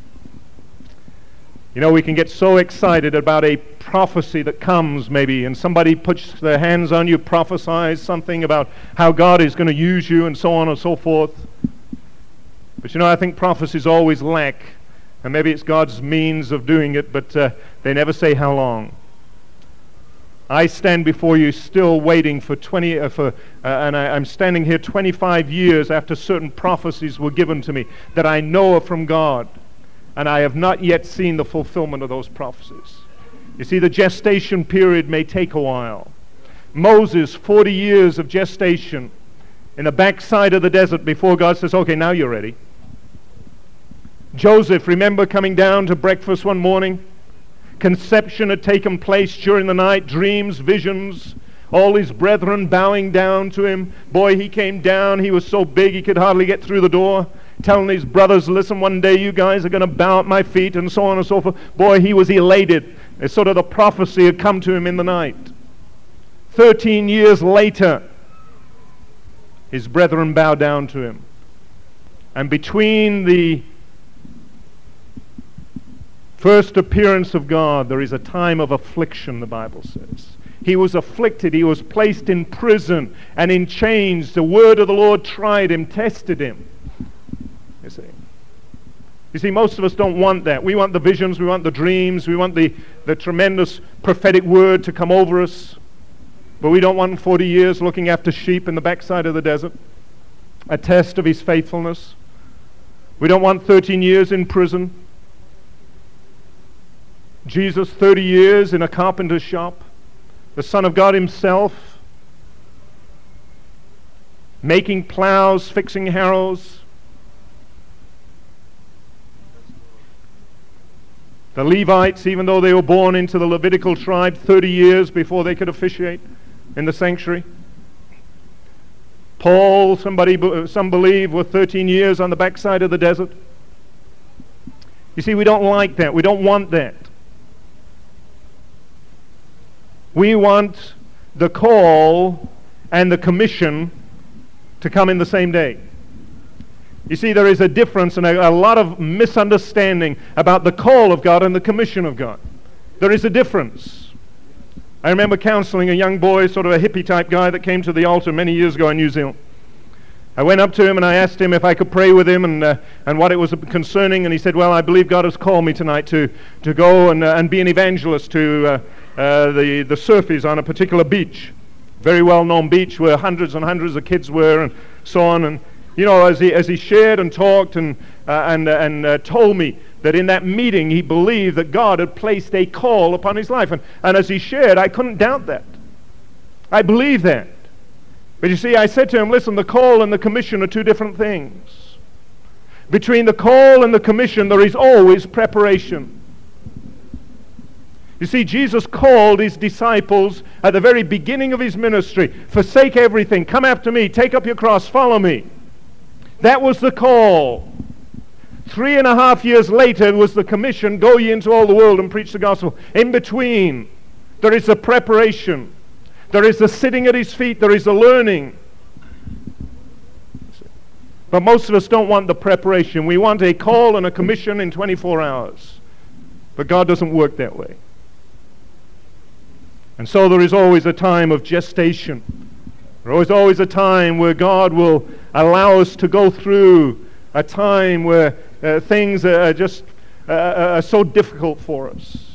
You know, we can get so excited about a prophecy that comes maybe, and somebody puts their hands on you, prophesies something about how God is going to use you, and so on and so forth. But you know, I think prophecies always lack, and maybe it's God's means of doing it, but they never say how long. I stand before you still waiting for I'm standing here 25 years after certain prophecies were given to me that I know are from God, and I have not yet seen the fulfillment of those prophecies. You see, the gestation period may take a while. Moses, 40 years of gestation in the backside of the desert before God says, okay, now you're ready. Joseph, remember coming down to breakfast one morning? Conception had taken place during the night, dreams, visions, all his brethren bowing down to him. Boy, he came down, he was so big he could hardly get through the door, telling his brothers, listen, one day you guys are going to bow at my feet, and so on and so forth. Boy, he was elated. It's sort of the prophecy had come to him in the night. 13 years later, his brethren bowed down to him. And between the first appearance of God, there is a time of affliction, the Bible says. He was afflicted, he was placed in prison and in chains. The word of the Lord tried him, tested him. You see, most of us don't want that. We want the visions, we want the dreams, we want the tremendous prophetic word to come over us. But we don't want 40 years looking after sheep in the backside of the desert, a test of his faithfulness. We don't want 13 years in prison. Jesus, 30 years in a carpenter's shop. The Son of God himself, making plows, fixing harrows. The Levites, even though they were born into the Levitical tribe, 30 years before they could officiate in the sanctuary. Paul, some believe, were 13 years on the backside of the desert. You see, we don't like that. We don't want that. We want the call and the commission to come in the same day. You see, there is a difference and a lot of misunderstanding about the call of God and the commission of God. There is a difference. I remember counseling a young boy, sort of a hippie type guy that came to the altar many years ago in New Zealand. I went up to him and I asked him if I could pray with him and what it was concerning, and he said, well, I believe God has called me tonight to go and be an evangelist to the surfies on a particular beach, very well-known beach where hundreds and hundreds of kids were and so on. And you know, as he shared and talked and told me that in that meeting he believed that God had placed a call upon his life, and as he shared, I couldn't doubt that. I believe that. But you see, I said to him, listen, the call and the commission are two different things. Between the call and the commission, there is always preparation. You see, Jesus called his disciples at the very beginning of his ministry, forsake everything, come after me, take up your cross, follow me. That was the call. 3.5 years later was the commission, go ye into all the world and preach the gospel. In between, there is a preparation. There is the sitting at his feet, there is the learning. But most of us don't want the preparation. We want a call and a commission in 24 hours. But God doesn't work that way. And so there is always a time of gestation. There is always a time where God will allow us to go through a time where things are just are so difficult for us.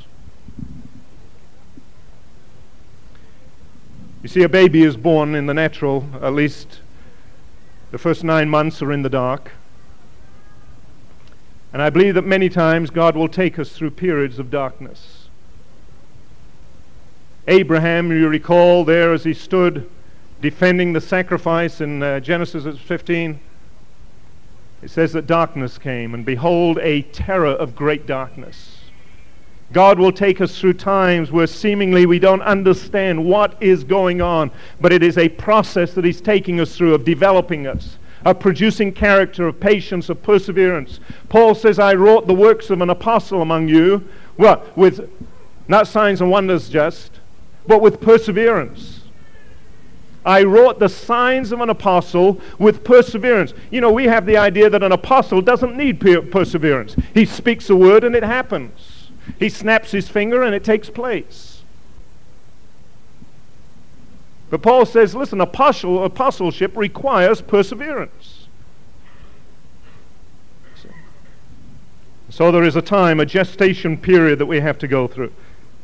You see, a baby is born in the natural, at least the first 9 months are in the dark. And I believe that many times God will take us through periods of darkness. Abraham, you recall there as he stood defending the sacrifice in Genesis 15, it says that darkness came, and behold, a terror of great darkness. God will take us through times where seemingly we don't understand what is going on, but it is a process that He's taking us through of developing us, of producing character, of patience, of perseverance. Paul says, I wrote the works of an apostle among you, what? With not signs and wonders just, but with perseverance. I wrote the signs of an apostle with perseverance. You know, we have the idea that an apostle doesn't need perseverance. He speaks a word and it happens. He snaps his finger and it takes place. But Paul says, listen, apostleship requires perseverance. So there is a time, a gestation period that we have to go through.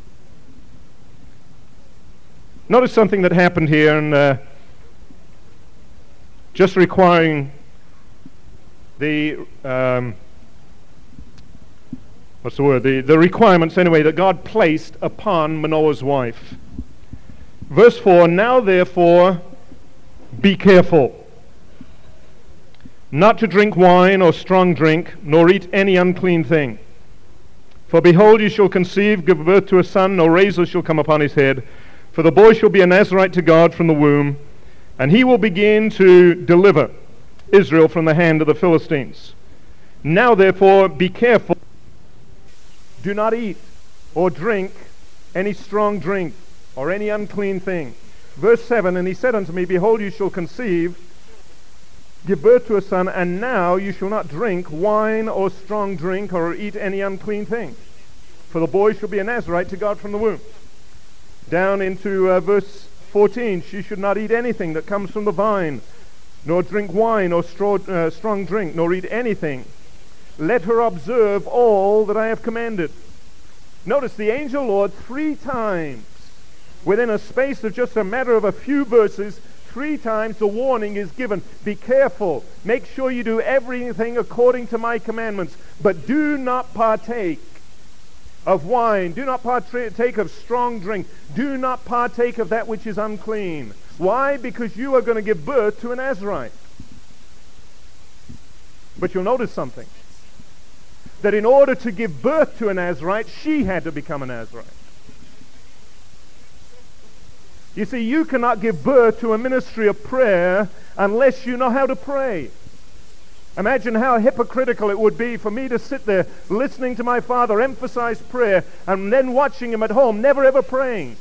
Notice something that happened here, and just requiring the the requirements anyway that God placed upon Manoah's wife. Verse 4, now therefore be careful, not to drink wine or strong drink, nor eat any unclean thing. For behold, you shall conceive, give birth to a son, no razor shall come upon his head. For the boy shall be a Nazarite to God from the womb, and he will begin to deliver Israel from the hand of the Philistines. Now therefore be careful, do not eat or drink any strong drink or any unclean thing. Verse 7, and he said unto me, behold, you shall conceive, give birth to a son, and now you shall not drink wine or strong drink or eat any unclean thing. For the boy shall be a Nazarite to God from the womb. Down into verse 14, she should not eat anything that comes from the vine, nor drink wine or strong drink, nor eat anything. Let her observe all that I have commanded. Notice the angel Lord 3 times, within a space of just a matter of a few verses, 3 times the warning is given. Be careful. Make sure you do everything according to my commandments, but do not partake of wine. Do not partake of strong drink. Do not partake of that which is unclean. Why? Because you are going to give birth to a Nazarite. But you'll notice something. That in order to give birth to a Nazarite, she had to become a Nazarite. You see, you cannot give birth to a ministry of prayer unless you know how to pray. Imagine how hypocritical it would be for me to sit there listening to my father emphasize prayer and then watching him at home, never ever praying.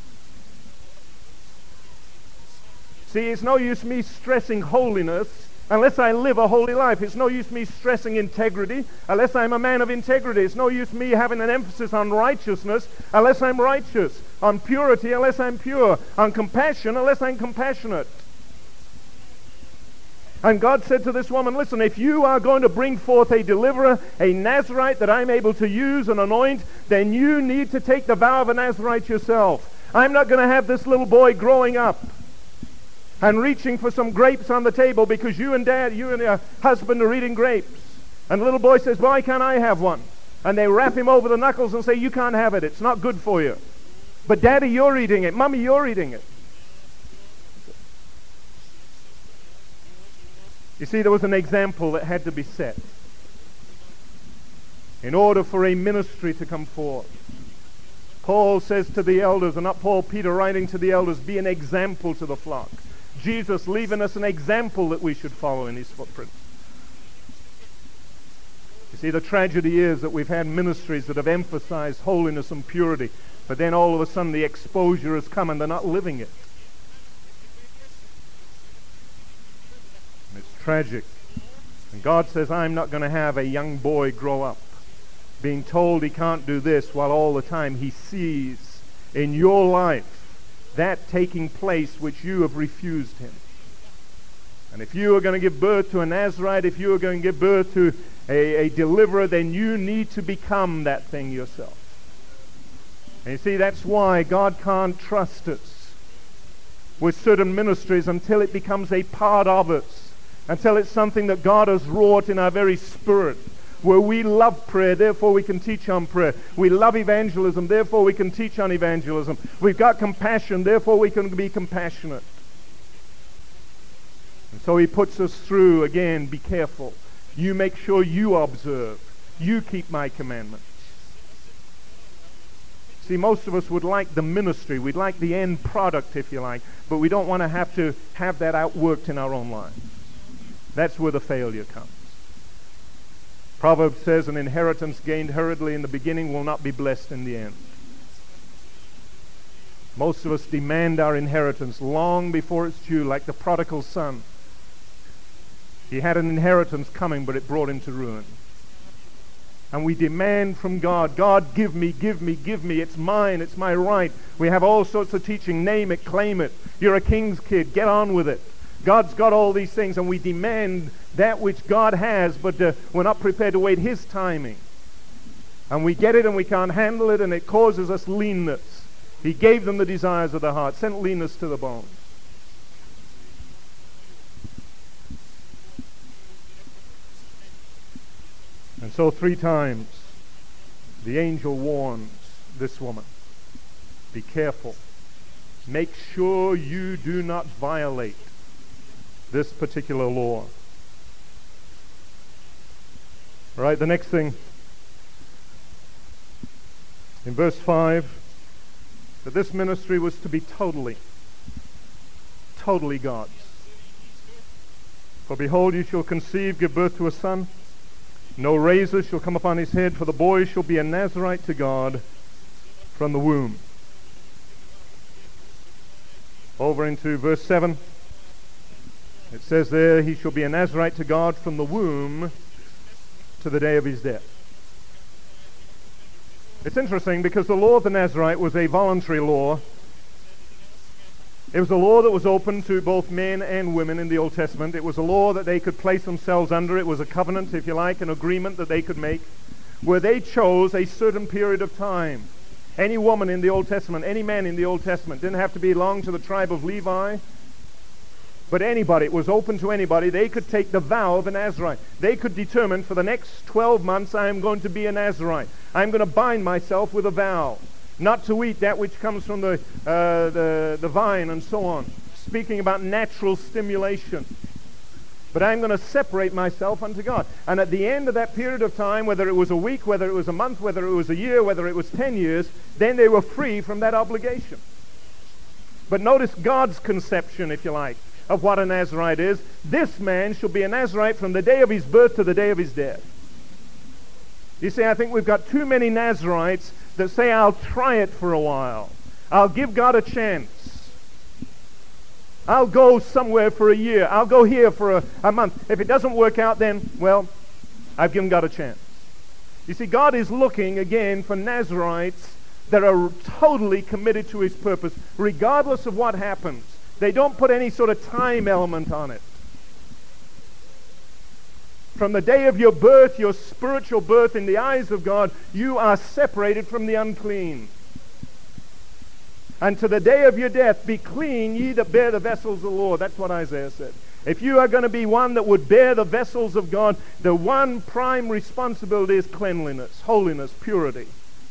See, it's no use me stressing holiness unless I live a holy life. It's no use me stressing integrity unless I'm a man of integrity. It's no use me having an emphasis on righteousness unless I'm righteous, on purity unless I'm pure, on compassion unless I'm compassionate. And God said to this woman, listen, if you are going to bring forth a deliverer, a Nazarite that I'm able to use and anoint, then you need to take the vow of a Nazarite yourself. I'm not going to have this little boy growing up and reaching for some grapes on the table because you and your husband are eating grapes. And the little boy says, why can't I have one? And they rap him over the knuckles and say, you can't have it. It's not good for you. But Daddy, you're eating it. Mommy, you're eating it. You see, there was an example that had to be set in order for a ministry to come forth. Paul says to the elders, and not Paul, Peter writing to the elders, be an example to the flock. Jesus leaving us an example that we should follow in his footprints. You see, the tragedy is that we've had ministries that have emphasized holiness and purity, but then all of a sudden the exposure has come and they're not living it. And it's tragic. And God says, I'm not going to have a young boy grow up being told he can't do this, while all the time he sees in your life that taking place which you have refused him. And if you are going to give birth to a Nazarite, if you are going to give birth to a deliverer, then you need to become that thing yourself. And you see, that's why God can't trust us with certain ministries until it becomes a part of us, until it's something that God has wrought in our very spirit, where we love prayer, therefore we can teach on prayer. We love evangelism, therefore we can teach on evangelism. We've got compassion, therefore we can be compassionate. And so he puts us through, again, be careful. You make sure you observe. You keep my commandments. See, most of us would like the ministry. We'd like the end product, if you like, but we don't want to have that outworked in our own lives. That's where the failure comes. Proverbs says, an inheritance gained hurriedly in the beginning will not be blessed in the end. Most of us demand our inheritance long before it's due, like the prodigal son. He had an inheritance coming, but it brought him to ruin. And we demand from God, God, give me, give me, give me. It's mine, it's my right. We have all sorts of teaching. Name it, claim it. You're a king's kid. Get on with it. God's got all these things, and we demand that which God has, but we're not prepared to wait his timing. And we get it, and we can't handle it, and it causes us leanness. He gave them the desires of the heart, sent leanness to the bones. And so 3 times the angel warns this woman, be careful. Make sure you do not violate this particular law. All right, the next thing, in verse 5, that this ministry was to be totally God's. For behold, you shall conceive, give birth to a son. No razor shall come upon his head, for the boy shall be a Nazarite to God from the womb. Over into verse 7. It says there, he shall be a Nazarite to God from the womb to the day of his death. It's interesting because the law of the Nazarite was a voluntary law. It was a law that was open to both men and women in the Old Testament. It was a law that they could place themselves under. It was a covenant, if you like, an agreement that they could make, where they chose a certain period of time. Any woman in the Old Testament, any man in the Old Testament, didn't have to belong to the tribe of Levi, but anybody, it was open to anybody. They could take the vow of a Nazarite. They could determine, for the next 12 months, I am going to be a Nazarite. I'm going to bind myself with a vow, not to eat that which comes from the vine and so on, speaking about natural stimulation. But I'm going to separate myself unto God. And at the end of that period of time, whether it was a week, whether it was a month, whether it was a year, whether it was 10 years, then they were free from that obligation. But notice God's conception, if you like, of what a Nazarite is. This man shall be a Nazarite from the day of his birth to the day of his death. You see, I think we've got too many Nazarites that say, I'll try it for a while. I'll give God a chance. I'll go somewhere for a year. I'll go here for a month. If it doesn't work out, then, well, I've given God a chance. You see, God is looking, again, for Nazarites that are totally committed to his purpose, regardless of what happens. They don't put any sort of time element on it. From the day of your birth, your spiritual birth in the eyes of God, you are separated from the unclean. And to the day of your death, be clean, ye that bear the vessels of the Lord. That's what Isaiah said. If you are going to be one that would bear the vessels of God, the one prime responsibility is cleanliness, holiness, purity.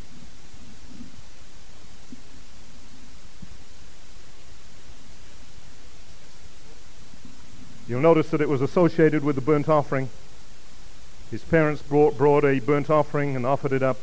You'll notice that it was associated with the burnt offering. His parents brought a burnt offering and offered it up.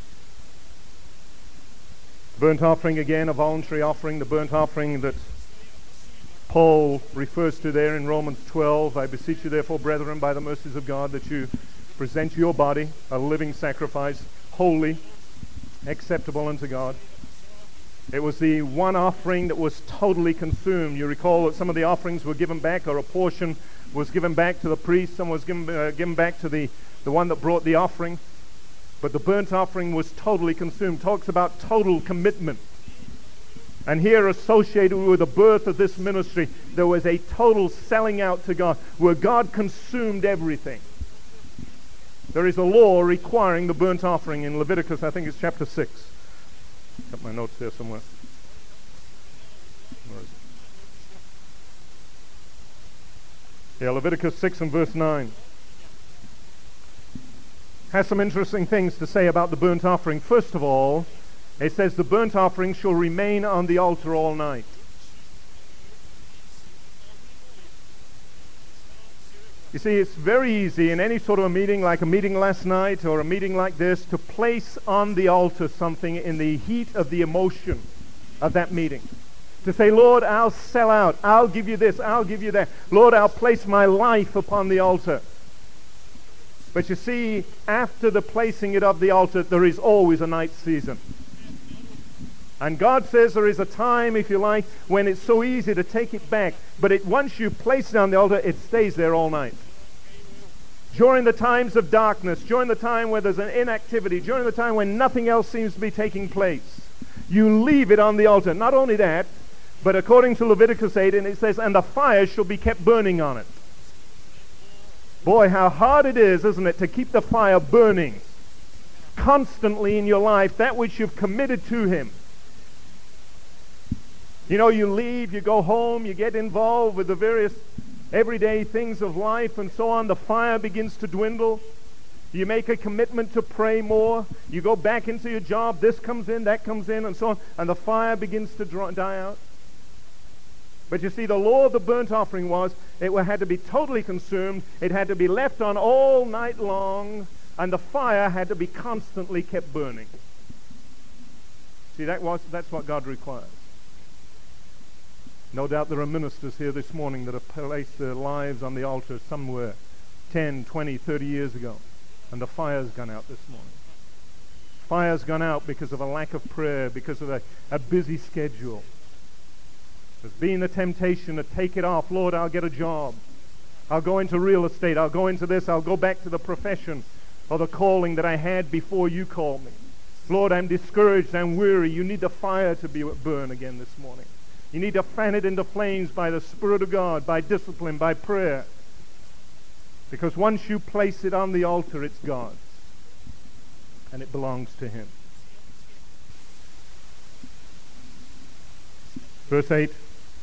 Burnt offering, again, a voluntary offering, the burnt offering that Paul refers to there in Romans 12. I beseech you, therefore, brethren, by the mercies of God, that you present your body a living sacrifice, holy, acceptable unto God. It was the one offering that was totally consumed. You recall that some of the offerings were given back, or a portion was given back to the priest. Some was given back to the one that brought the offering. But the burnt offering was totally consumed. Talks about total commitment. And here, associated with the birth of this ministry, there was a total selling out to God, where God consumed everything. There is a law requiring the burnt offering in Leviticus, I think it's chapter 6. Got my notes here somewhere. Where is it? Yeah, Leviticus 6 and verse 9. Has some interesting things to say about the burnt offering. First of all, it says the burnt offering shall remain on the altar all night. You see, it's very easy in any sort of a meeting, like a meeting last night or a meeting like this, to place on the altar something in the heat of the emotion of that meeting. To say, Lord, I'll sell out. I'll give you this. I'll give you that. Lord, I'll place my life upon the altar. But you see, after the placing it of the altar, there is always a night season. And God says there is a time, if you like, when it's so easy to take it back. But once you place it on the altar, it stays there all night. During the times of darkness, during the time where there's an inactivity, during the time when nothing else seems to be taking place, you leave it on the altar. Not only that, but according to Leviticus 8, and it says, and the fire shall be kept burning on it. Boy, how hard it is, isn't it, to keep the fire burning constantly in your life, that which you've committed to Him. You know, you leave, you go home, you get involved with the various everyday things of life and so on. The fire begins to dwindle. You make a commitment to pray more. You go back into your job. This comes in, that comes in, and so on. And the fire begins to die out. But you see, the law of the burnt offering was it had to be totally consumed. It had to be left on all night long. And the fire had to be constantly kept burning. See, that's what God requires. No doubt there are ministers here this morning that have placed their lives on the altar somewhere 10, 20, 30 years ago. And the fire's gone out this morning. Fire's gone out because of a lack of prayer, because of a busy schedule. There's been the temptation to take it off. Lord, I'll get a job. I'll go into real estate. I'll go into this. I'll go back to the profession or the calling that I had before you called me. Lord, I'm discouraged. I'm weary. You need the fire to burn again this morning. You need to fan it into flames by the Spirit of God, by discipline, by prayer. Because once you place it on the altar, it's God's. And it belongs to Him. Verse 8.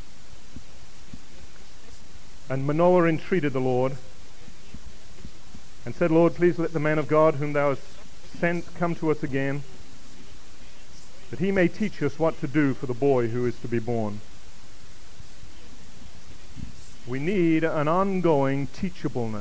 And Manoah entreated the Lord and said, Lord, please let the man of God whom thou hast sent come to us again, that he may teach us what to do for the boy who is to be born. We need an ongoing teachableness.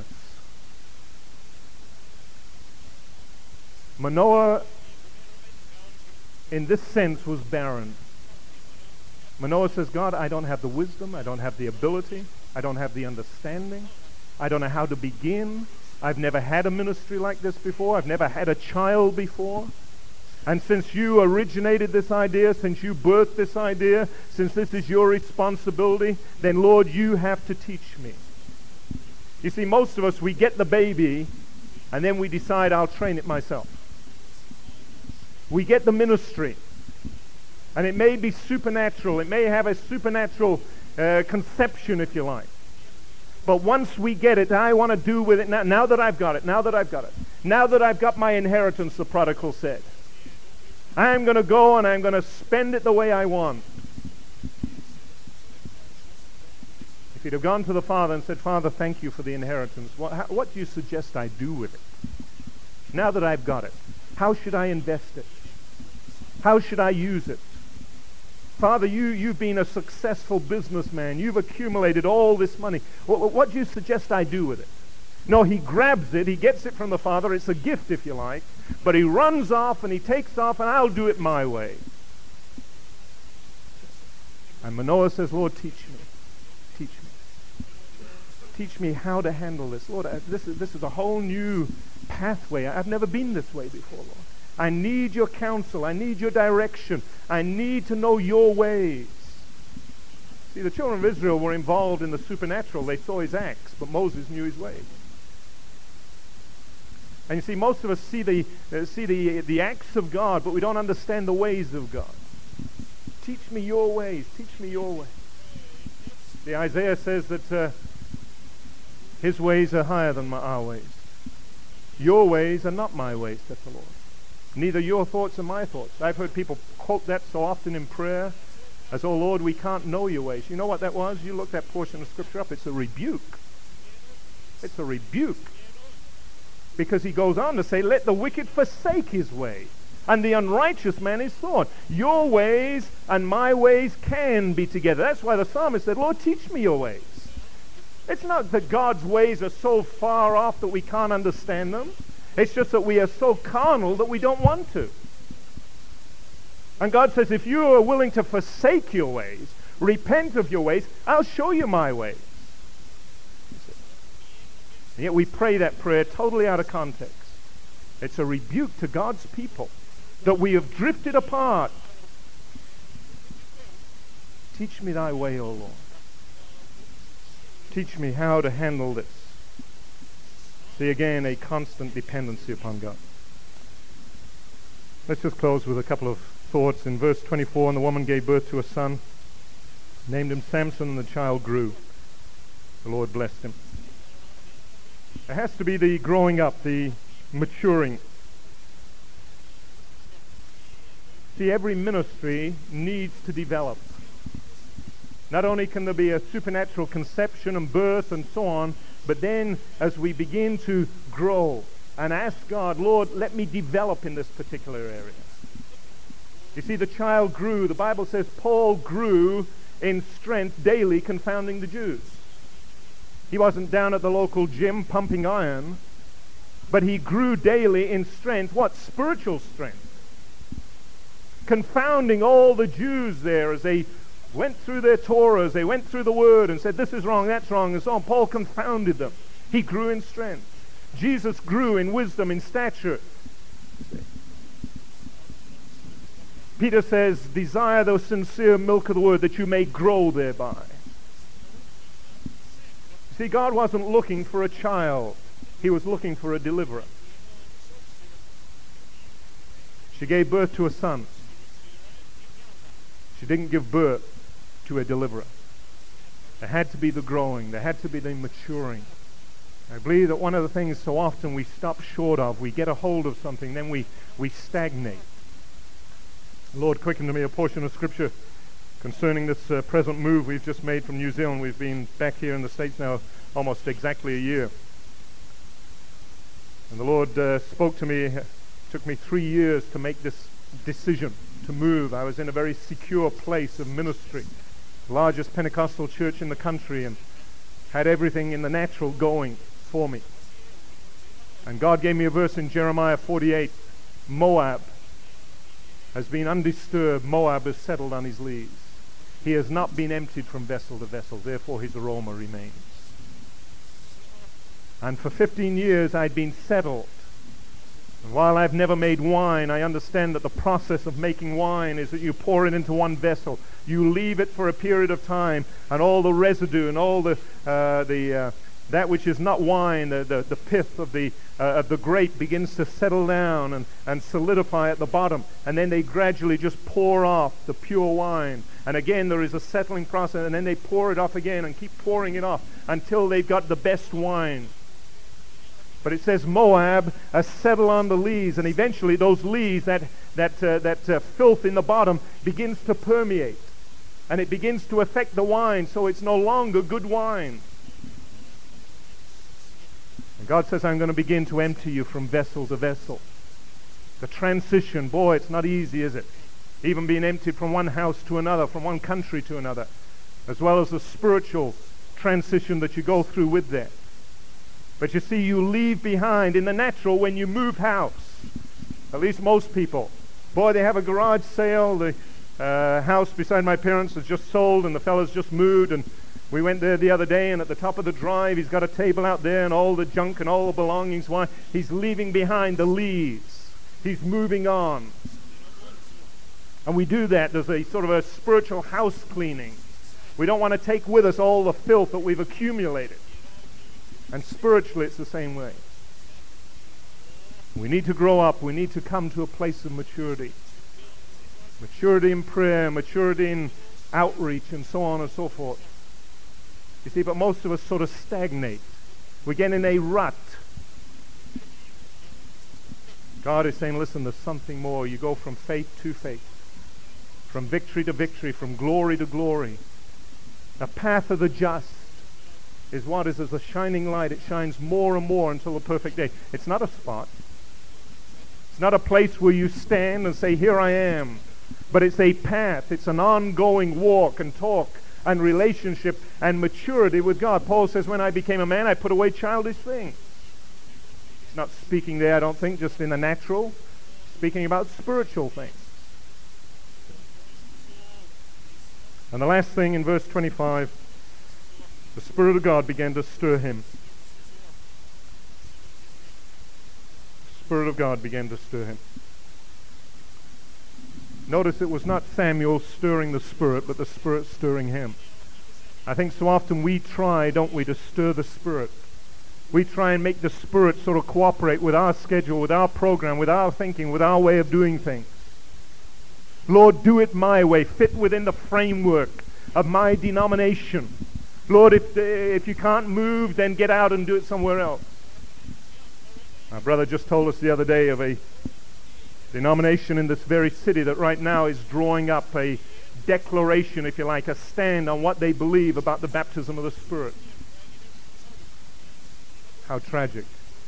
Manoah, in this sense, was barren. Manoah says, God, I don't have the wisdom, I don't have the ability, I don't have the understanding, I don't know how to begin. I've never had a ministry like this before. I've never had a child before. And since you originated this idea, since you birthed this idea, since this is your responsibility, then Lord, you have to teach me. You see, most of us, we get the baby and then we decide I'll train it myself. We get the ministry and it may be supernatural. It may have a supernatural conception, if you like. But once we get it, I want to do with it now that I've got it, now that I've got my inheritance, the prodigal said. I'm going to go and I'm going to spend it the way I want. If he'd have gone to the father and said, Father, thank you for the inheritance, what do you suggest I do with it? Now that I've got it, how should I invest it? How should I use it? Father, you've been a successful businessman. You've accumulated all this money. What do you suggest I do with it? No, he grabs it. He gets it from the father. It's a gift, if you like. But he runs off and he takes off, and I'll do it my way. And Manoah says, Lord, teach me. Teach me. Teach me how to handle this. Lord, this is a whole new pathway. I've never been this way before, Lord. I need your counsel. I need your direction. I need to know your ways. See, the children of Israel were involved in the supernatural. They saw his acts, but Moses knew his ways. And you see, most of us see the acts of God, but we don't understand the ways of God. Teach me your ways. Teach me your ways. The Isaiah says that his ways are higher than our ways. Your ways are not my ways, saith the Lord. Neither your thoughts are my thoughts. I've heard people quote that so often in prayer as, oh Lord, we can't know your ways. You know what that was? You look that portion of Scripture up. It's a rebuke. It's a rebuke. Because he goes on to say, let the wicked forsake his way, and the unrighteous man his thought. Your ways and my ways can be together. That's why the psalmist said, Lord, teach me your ways. It's not that God's ways are so far off that we can't understand them. It's just that we are so carnal that we don't want to. And God says, if you are willing to forsake your ways, repent of your ways, I'll show you my ways. And yet we pray that prayer totally out of context. It's a rebuke to God's people that we have drifted apart. Teach me thy way, O Lord. Teach me how to handle this. See, again, a constant dependency upon God. Let's just close with a couple of thoughts. In verse 24, and the woman gave birth to a son, named him Samson, and the child grew. The Lord blessed him. There has to be the growing up, the maturing. See, every ministry needs to develop. Not only can there be a supernatural conception and birth and so on, but then as we begin to grow and ask God, Lord, let me develop in this particular area. You see, the child grew. The Bible says Paul grew in strength daily, confounding the Jews. He wasn't down at the local gym pumping iron, but he grew daily in strength. What? Spiritual strength. Confounding all the Jews there as they went through their Torah, as they went through the Word and said, this is wrong, that's wrong, and so on. Paul confounded them. He grew in strength. Jesus grew in wisdom, in stature. Peter says, desire the sincere milk of the Word that you may grow thereby. See, God wasn't looking for a child. He was looking for a deliverer. She gave birth to a son. She didn't give birth to a deliverer. There had to be the growing. There had to be the maturing. I believe that one of the things so often we stop short of, we get a hold of something, then we stagnate. The Lord quickened to me a portion of Scripture concerning this present move we've just made from New Zealand. We've been back here in the States now almost exactly a year. And the Lord spoke to me. It took me 3 years to make this decision to move. I was in a very secure place of ministry, largest Pentecostal church in the country, and had everything in the natural going for me. And God gave me a verse in Jeremiah 48. Moab has been undisturbed. Moab has settled on his lees. He has not been emptied from vessel to vessel. Therefore his aroma remains. And for 15 years I'd been settled. And while I've never made wine, I understand that the process of making wine is that you pour it into one vessel. You leave it for a period of time, and all the residue and all that which is not wine, the pith of the grape begins to settle down and solidify at the bottom. And then they gradually just pour off the pure wine. And again, there is a settling process, and then they pour it off again and keep pouring it off until they've got the best wine. But it says Moab settle on the lees, and eventually those lees, that filth in the bottom, begins to permeate. And it begins to affect the wine, so it's no longer good wine. And God says, I'm going to begin to empty you from vessel to vessel. The transition, boy, it's not easy, is it? Even being emptied from one house to another, from one country to another, as well as the spiritual transition that you go through with that. But you see, you leave behind in the natural when you move house. At least most people. Boy, they have a garage sale. The house beside my parents has just sold, and the fellow's just moved, and we went there the other day, and at the top of the drive, he's got a table out there and all the junk and all the belongings. Why? He's leaving behind the leaves. He's moving on. And we do that as a sort of a spiritual house cleaning. We don't want to take with us all the filth that we've accumulated. And spiritually, it's the same way. We need to grow up. We need to come to a place of maturity. Maturity in prayer, maturity in outreach, and so on and so forth. You see, but most of us sort of stagnate. We get in a rut. God is saying, listen, there's something more. You go from faith to faith, from victory to victory, from glory to glory. The path of the just is what is as a shining light. It shines more and more until the perfect day. It's not a spot. It's not a place where you stand and say, here I am. But it's a path. It's an ongoing walk and talk and relationship and maturity with God. Paul says, when I became a man, I put away childish things. He's not speaking there, I don't think, just in the natural. Speaking about spiritual things. And the last thing in verse 25, the Spirit of God began to stir him. The Spirit of God began to stir him. Notice it was not Samuel stirring the Spirit, but the Spirit stirring him. I think so often we try, don't we, to stir the Spirit. We try and make the Spirit sort of cooperate with our schedule, with our program, with our thinking, with our way of doing things. Lord, do it my way. Fit within the framework of my denomination. Lord, if you can't move, then get out and do it somewhere else. My brother just told us the other day of a denomination in this very city that right now is drawing up a declaration, if you like, a stand on what they believe about the baptism of the Spirit. How tragic.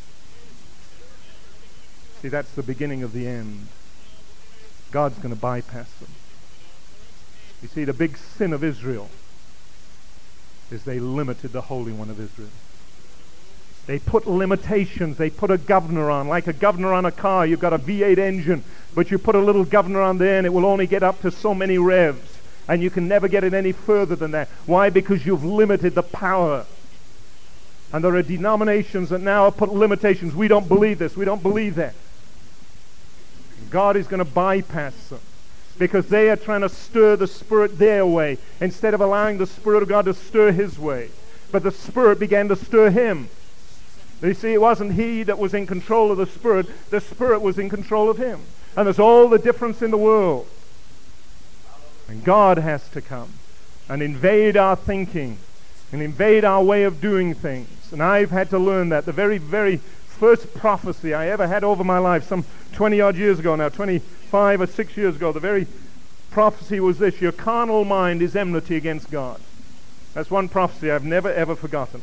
See, that's the beginning of the end. God's going to bypass them. You see, the big sin of Israel is they limited the Holy One of Israel. They put limitations. They put a governor on, like a governor on a car. You've got a V8 engine, but you put a little governor on there and it will only get up to so many revs. And you can never get it any further than that. Why? Because you've limited the power. And there are denominations that now have put limitations. We don't believe this. We don't believe that. God is going to bypass them because they are trying to stir the Spirit their way instead of allowing the Spirit of God to stir his way. But the Spirit began to stir him. You see, it wasn't he that was in control of the Spirit was in control of him. And there's all the difference in the world. And God has to come and invade our thinking and invade our way of doing things. And I've had to learn that. The very, very first prophecy I ever had over my life, some 20-odd years ago now, 25 or 6 years ago, the very prophecy was this: your carnal mind is enmity against God. That's one prophecy I've never, ever forgotten.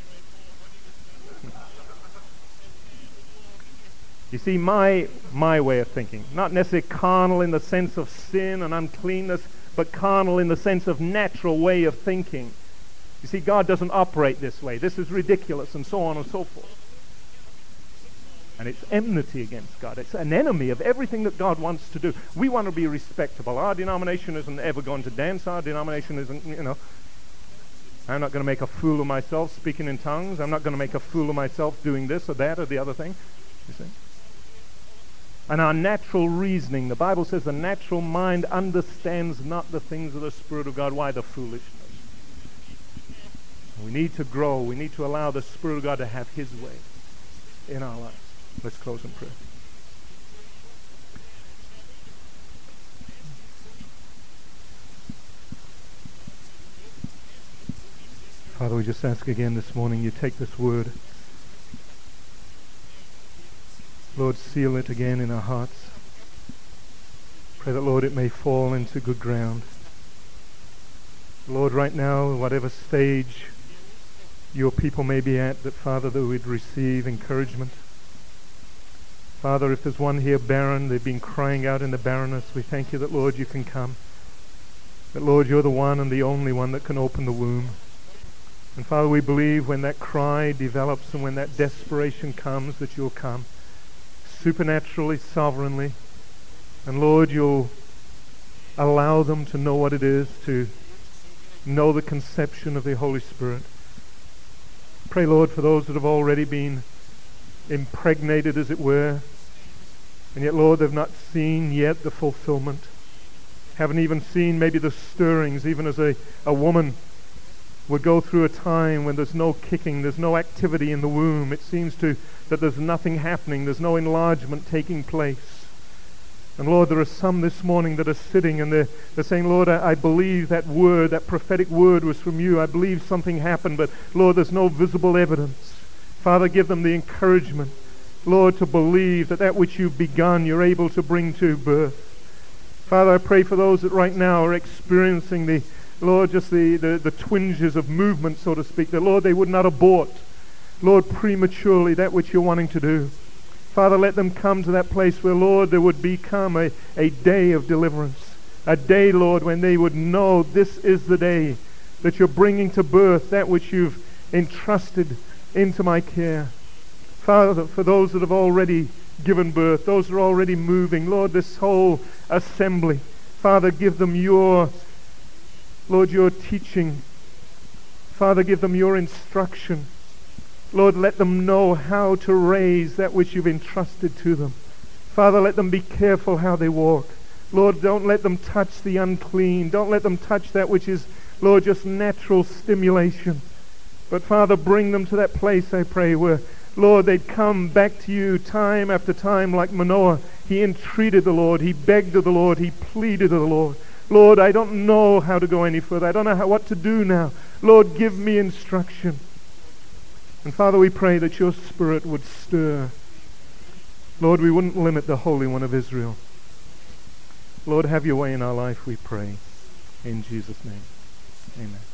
You see, my way of thinking, not necessarily carnal in the sense of sin and uncleanness, but carnal in the sense of natural way of thinking. You see, God doesn't operate this way. This is ridiculous, and so on and so forth. And it's enmity against God. It's an enemy of everything that God wants to do. We want to be respectable. Our denomination isn't ever going to dance. Our denomination isn't, I'm not going to make a fool of myself speaking in tongues. I'm not going to make a fool of myself doing this or that or the other thing. You see? And our natural reasoning, the Bible says the natural mind understands not the things of the Spirit of God. Why? The foolishness. We need to grow. We need to allow the Spirit of God to have his way in our lives. Let's close in prayer. Father, we just ask again this morning, you take this word. Lord, seal it again in our hearts. Pray that, Lord, it may fall into good ground. Lord, right now, whatever stage your people may be at, that, Father, that we'd receive encouragement. Father, if there's one here barren, they've been crying out in the barrenness, we thank you that, Lord, you can come. That, Lord, you're the one and the only one that can open the womb. And, Father, we believe when that cry develops and when that desperation comes, that you'll come supernaturally, sovereignly. And, Lord, you'll allow them to know what it is to know the conception of the Holy Spirit. Pray, Lord, for those that have already been impregnated, as it were, and yet, Lord, they've not seen yet the fulfillment. Haven't even seen maybe the stirrings, even as a woman would go through a time when there's no kicking, there's no activity in the womb. It seems that there's nothing happening, there's no enlargement taking place. And Lord, there are some this morning that are sitting and they're saying, Lord, I believe that word, that prophetic word was from you. I believe something happened, but Lord, there's no visible evidence. Father, give them the encouragement, Lord, to believe that which you've begun, you're able to bring to birth. Father, I pray for those that right now are experiencing the twinges of movement, so to speak, that, Lord, they would not abort, Lord, prematurely that which you're wanting to do. Father, let them come to that place where, Lord, there would become a day of deliverance, a day, Lord, when they would know this is the day that you're bringing to birth that which you've entrusted into my care. Father, for those that have already given birth, those that are already moving, Lord, this whole assembly, Father, give them your teaching. Father, give them your instruction. Lord, let them know how to raise that which you've entrusted to them. Father, let them be careful how they walk. Lord, don't let them touch the unclean. Don't let them touch that which is, Lord, just natural stimulation. But Father, bring them to that place, I pray, where, Lord, they'd come back to you time after time like Manoah. He entreated the Lord. He begged of the Lord. He pleaded to the Lord. Lord, I don't know how to go any further. I don't know what to do now. Lord, give me instruction. And Father, we pray that your Spirit would stir. Lord, we wouldn't limit the Holy One of Israel. Lord, have your way in our life, we pray. In Jesus' name, amen.